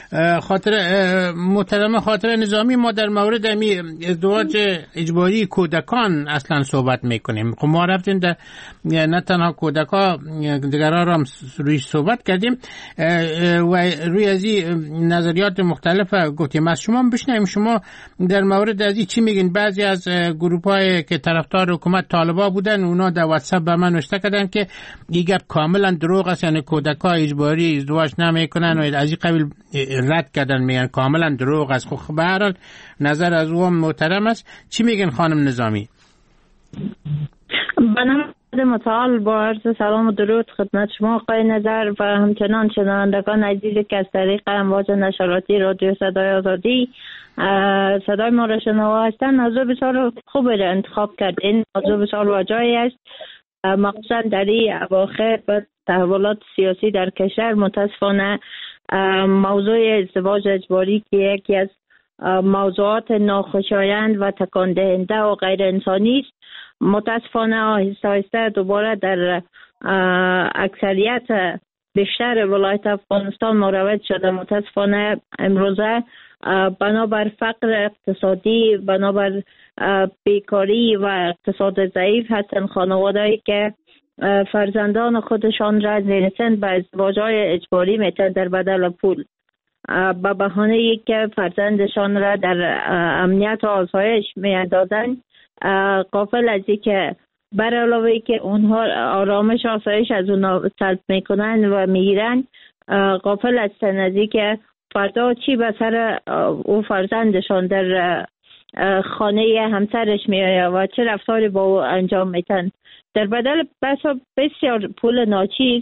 محترمه خاطر نظامی ما در مورد ازدواج اجباری کودکان اصلا صحبت میکنیم. خب ما رفتیم در نه تنها کودکان دیگران را روی صحبت کردیم و روی از این نظریات مختلف گفتیم. از شما بشنویم شما در مورد از این چی میگین. بعضی از گروه‌های که طرفدار حکومت طالبا بودن اونا در واتساپ به من نوشته کردن که این گپ کاملا دروغ است، یعنی کودک‌ها اجباری ازدواج نمیکنن و از این قبیل رد کردن، میگن کاملا دروغ است. خب به هر حال نظر از او محترم است. چی میگن خانم نظامی؟ متعال با عرض سلام و درود خدمت شما آقای نظر و همچنان شنوندگان عزیزی که از طریق امواج نشراتی رادیو صدای آزادی صدای ما را شنوا هستند. موضوع بسیار خوبی را انتخاب کردین. موضوع بسیار واجعی است، مخصوصا در این اواخر با تحولات سیاسی در کشور. متاسفانه موضوع ازدواج اجباری که یکی از موضوعات ناخوشایند و تکان دهنده و غیر انسانی است، متاسفانه آهسته آهسته دوباره در اکثریت بیشتر ولایت افغانستان مروج شده. متاسفانه امروزه بنابر فقر اقتصادی، بنابر بیکاری و اقتصاد ضعیف، هستند خانوادهایی که فرزندان خودشان را زیر سن به ازدواج‌های اجباری میتن در بدل پول، به بهانه ای که فرزندشان را در امنیت و آسایش میاندازند، غافل از این که بر علاوه ای که اونها آرامش آسایش از اونها سلب میکنن و میگیرن، غافل هستند از این که فردا چی به سر او فرزندشان در خانه همسرش میآید و چه رفتاری با او انجام میتن. در بدل بسیار پول ناچیز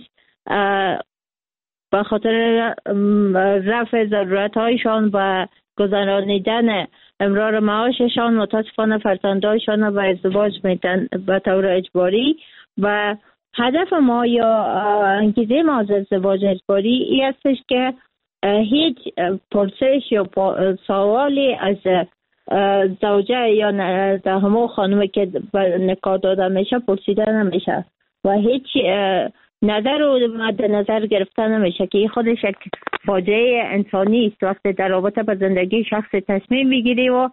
به خاطر رفع ضرورت هایشان و گذرانیدن امرار معاششان، متاسفانه فرزندایشان به ازدواج میتن به طور اجباری. و هدف ما یا انگیزه ما از ازدواج اجباری این هستش که هیچ پرسش یا سوالی از زوجه یا در همه خانومی که نکاح داده میشه پرسیده نمیشه و هیچ نظر رو مد نظر گرفته نمیشه که این خودش یک فاجعه انسانی است. وقتی در رابطه با زندگی شخص تصمیم میگیری و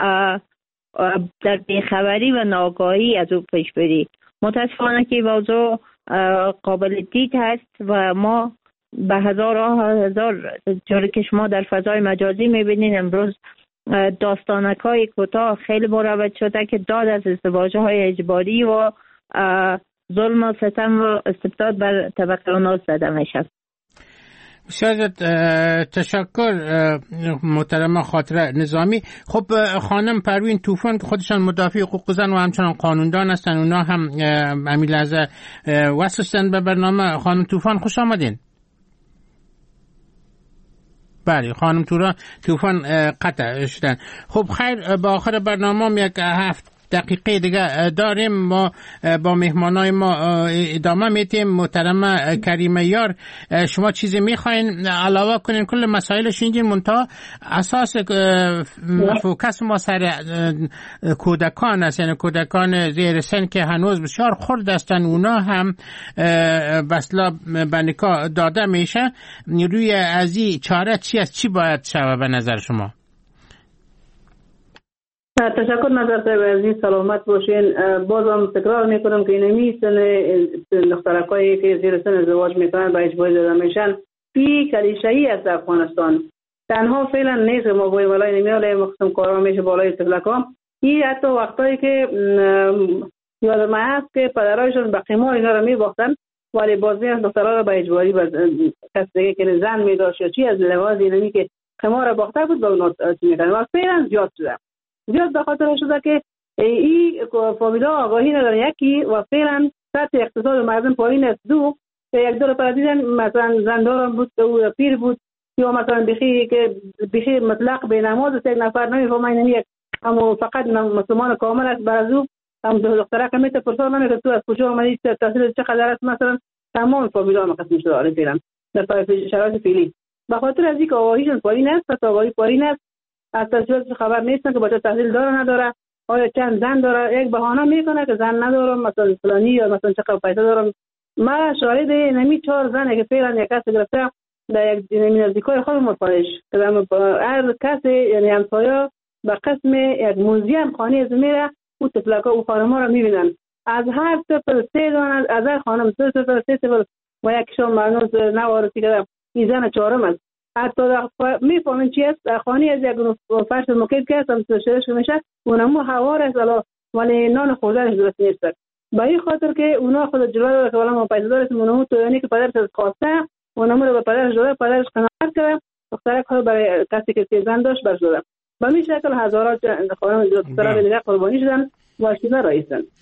در بیخبری و ناآگاهی از او پیش بری. متاسفانه که موضوع قابل دید هست و ما به هزار جوری که شما در فضای مجازی میبینین امروز داستانک‌های کوتاه خیلی مروج شده که داد از ازدواج‌های اجباری و ظلم و ستم و استبداد بر طبقه اوناس زده میشه. بسیار تشکر محترم خاطره نظامی. خب خانم پروین طوفان که خودشان مدافع حقوق زن و همچنان قانوندان هستن، اونا هم امیل از وصلشتن به برنامه. خانم طوفان خوش آمدین. بله خانم طوفان قطع شدن. خب خیر، با آخر برنامه یک 7 دقیقه دیگه داریم. ما با مهمانای ما ادامه میتیم. محترم کریمه یار، شما چیزی میخواین علاوه کنین؟ کل مسائلش اینجین منتها اساس فوکس ما سر کودکان است، یعنی کودکان زیر سن که هنوز بسیار خرد هستن، اونا هم بسلا به نکاح داده میشه. روی ازی چاره چی است؟ چی باید شود به نظر شما؟ تشکر نظر صاحب عزیز، سلامت باشین. بازم تکرار میکنم که اینمی سن دخترکایی که زیر سن ازدواج میکنن به اجباری داده میشن فی کلیشه‌ای از افغانستان تنها فعلا نیست. ما با ولای نمیاله مخصوصا کارا میشه بالای تفلکا. این حتی وقتایی که یادم هست که پدرایشون به قمار اینا رو میباختن ولی بازی از دخترها رو به اجباری کس دیگه که زن میداشت یا چی از لحاظ اینمی که قمار باخته بود به اونا میکنن و فعلا زیاد شده. زیاد به خاطر شده که این فامیلا آگاهی ندارن یکی و فعلا سطح اقتصاد مردم پایین است. دو یک دور پردیدن مثلا زندارم بود و پیر بود یا مثلا بخیر مطلق به نماز یک نفر نمیفهمه این یک اما فقط مسلمان کامل است. برازو هم دختره که میته پرسان نمیگه تو از کجا آمدی، تحصیل چقدر است، مثلا تمام فامیلا مقصد میشه داره فعلا در شرایط فعلی به خاطر از اینکه آگاهیشون پایین است. پس آگاهی پایین است، از تجربه خبر نیستن که بچه تحصیل داره نداره، آیا چند زن داره. یک بهانه میکنه که زن ندارم مثلا فلانی یا مثلا چقدر پیسه دارم. ما شاهد نمی 4 زنه که فعلا یک کس گرفته در یک نزدیکای خود مفاهش که هر کس یعنی همسایه به قسم یک موزیم خانه از میره او تفلکا او خانم ها رو میبینن از هر طفل 3 دانه از هر خانم 3 طفل و یکشون معنوز نوارسی که این زن 4م است. حتی میفهمین چی است خانه از یک فرش مکیب که هستم شرش میشه اونمو هوار است ولی نان خوردنش درست نیست. به این خاطر که اونا خود جلوه داره که ولی ما پیسه دارست اونمو تو یعنی که پدرش از خواسته اونمو رو به پدرش داده، پدرش قناعت کرده دخترک ها برای کسی که زن داشت برش داده. به این شکل هزارات خانم دخترها دیگه قربانی شدن و اشتباه رایستن.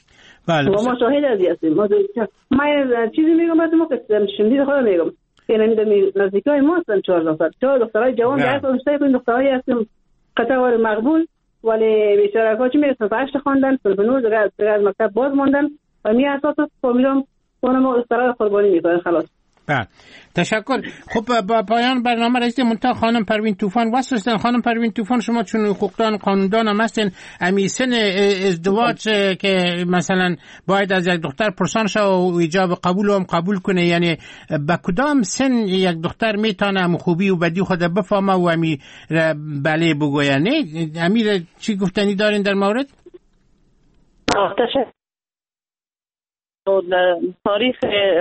بله. و ما شاهد از هستیم. من چیزی میگم از ما که شنیده خدا میگم یعنی نزدیکای ما هستن 4 دخترای جوان در دانشگاه این دخترای هستن قطعه مقبول ولی بیچاره چی میرسن 8 خواندن صرف نور دیگه از مکتب باز موندن و می اساس فامیلام ما دخترای قربانی میکنن خلاص. بله تشکر. خب با پایان برنامه رسیدیم. منتها خانم پروین طوفان واسه خانم پروین طوفان شما چون حقوقدان قانوندان هم هستین امی سن ازدواج که مثلا باید از یک دختر پرسان شه و ایجاب قبول هم قبول کنه یعنی به کدام سن یک دختر میتونه خوبی و بدی خود بفهمه و امی بله بگویه؟ نه امیر چی گفتنی دارین در مورد؟ تشکر. تاریخ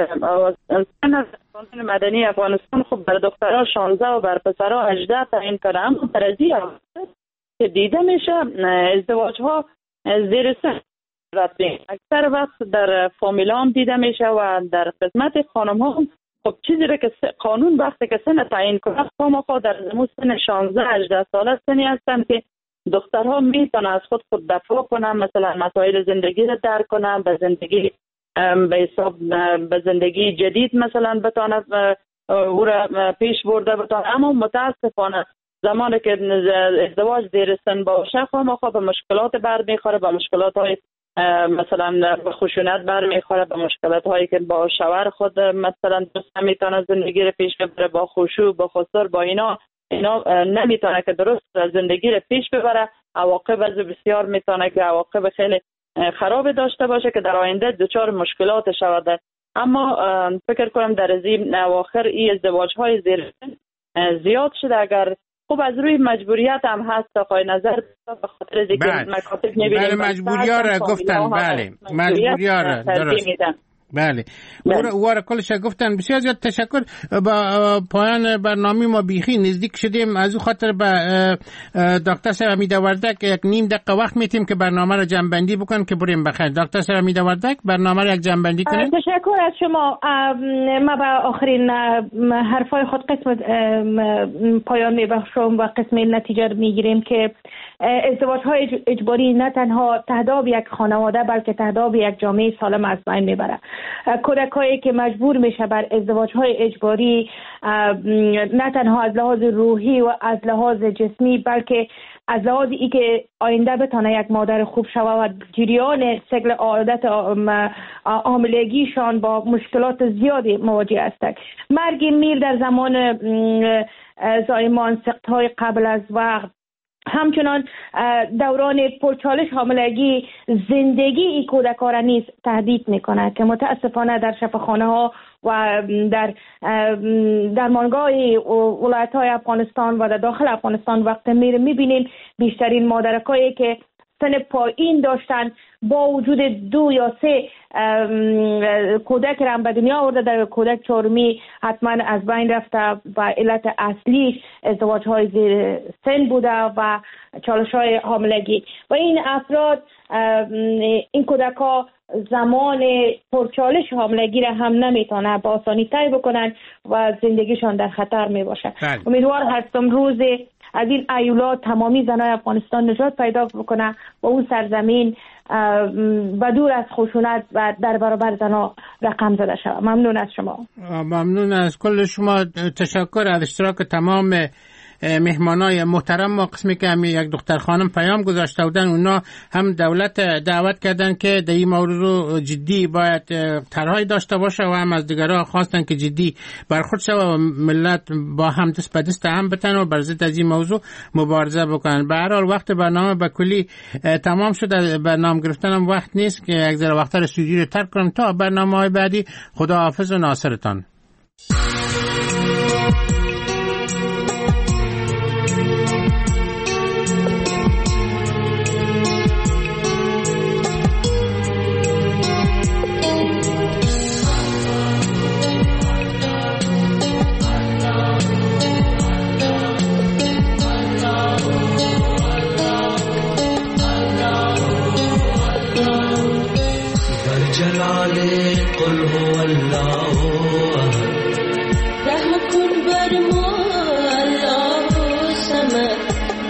قانون مدنی افغانستان خب بر دخترها 16 و بر پسرها 18 تعیین کرده، اما در از این که دیده میشه ازدواج ها زیر سن اکثر وقت در فامیلا هم دیده میشه و در خدمت خانم ها خب چیزی را که قانون وقتی که سن تعیین کنه خامخا در سن 16 18 ساله سنی هستن که دخترها میتونن از خود دفاع کنن، مثلا مسائل زندگی را درک کنن، به زندگی به حساب به زندگی جدید مثلا بتونه او را پیش برده بتونه. اما متاسفانه زمانی که ازدواج زیر سن باشه خامخا به مشکلات برمیخوره، به مشکلات های مثلا به خشونت برمیخوره، به مشکلات هایی که با شوهر خود مثلا دوست نمیتونه زندگی را پیش ببره، با خشوع با خسر با اینا نمیتونه که درست زندگی را پیش ببره. عواقب از بسیار میتونه که عواقب خیلی خراب داشته باشه که در آینده دچار مشکلات شود. اما فکر کنم در این اواخر این ازدواج های زیر زیاد شده. اگر خب از روی مجبوریت هم هست آقای نظر به خاطر اینکه مکاتب میبینیم بله مجبوریت را گفتن بله مجبوریت را درست بله واره کلش گفتن. بسیار زیاد تشکر. با پایان برنامه ما بیخی نزدیک شدیم، از او خاطر به دکتر سر حمیده وردک یک نیم دقیقه وقت میتیم که برنامه را جمع‌بندی بکنم که بریم بخیر. دکتر سر حمیده وردک برنامه را یک جمع‌بندی کنیم. تشکر از شما. ما به آخرین حرفای خود قسم پایان میبخشم و قسم نتیجه میگیریم که ازدواج های اجباری نه تنها تهداب یک خانواده بلکه تهداب یک جامعه سالم از بین میبره. کودکایی که مجبور میشه بر ازدواج های اجباری نه تنها از لحاظ روحی و از لحاظ جسمی بلکه از لحاظ ای که آینده بتونه یک مادر خوب شوه و جریان سیکل عادت حاملگیشان با مشکلات زیادی مواجه است. مرگ میر در زمان زایمان، سقط‌های قبل از وقت، همچنان دوران پرچالش حاملگی زندگی این کودکان را نیز تهدید میکنه که متاسفانه در شفاخانه ها و در درمانگاه ولایت های افغانستان و در داخل افغانستان وقت میبینیم بیشترین مادرکایی که سن پایین داشتن با وجود 2 یا 3 کودک را به دنیا آورده، در کودک چهارمی حتما از بین رفته و علت اصلی ازدواج های زیر سن بوده و چالش های حاملگی و این افراد این کودک ها زمان پرچالش حاملگی را هم نمیتونه با آسانی طی بکنن و زندگیشان در خطر می باشه. امیدوار هستم روز از این ایولات تمامی زنای افغانستان نجات پیدا بکنه و اون سرزمین و دور از خشونت و در برابر زنها رقم زده شود. ممنون از شما. ممنون از کل شما. تشکر از اشتراک تمام مهمانای محترم ما. قسمی که هم یک دختر خانم پیام گذاشته بودن اونا هم دولت دعوت کردن که در این موضوع جدی باید طرحی داشته باشه و هم از دیگرها خواستن که جدی برخورد شود و ملت با هم دست به دست هم بتن و بر ضد از این موضوع مبارزه بکنن. به هر حال وقت برنامه به کلی تمام شده، برنامه گرفتنم وقت نیست که یک ذره وقت استودیو رو ترک کنم. تا برنامه‌های بعدی خداحافظ و ناصرتان. قل هو الله رحم کن بر ما الله صمد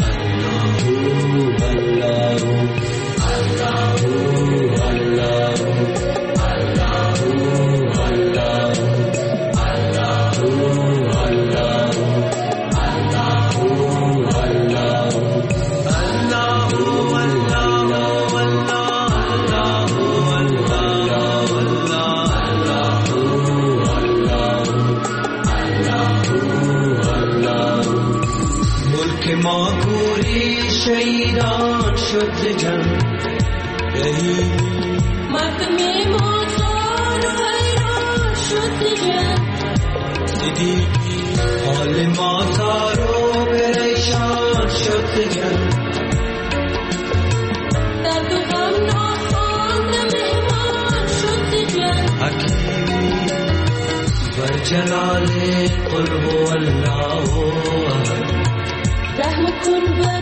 الله الله الله الله شهیدان شد ز جنگ مردم موزار و حیران شد ز جنگ دیدی حال مازار و پریشان شد ز جنگ درد و غم ناخوانده مهمان شد ز جنگ حکیمی بر جلال قل هو الله احد رحم کن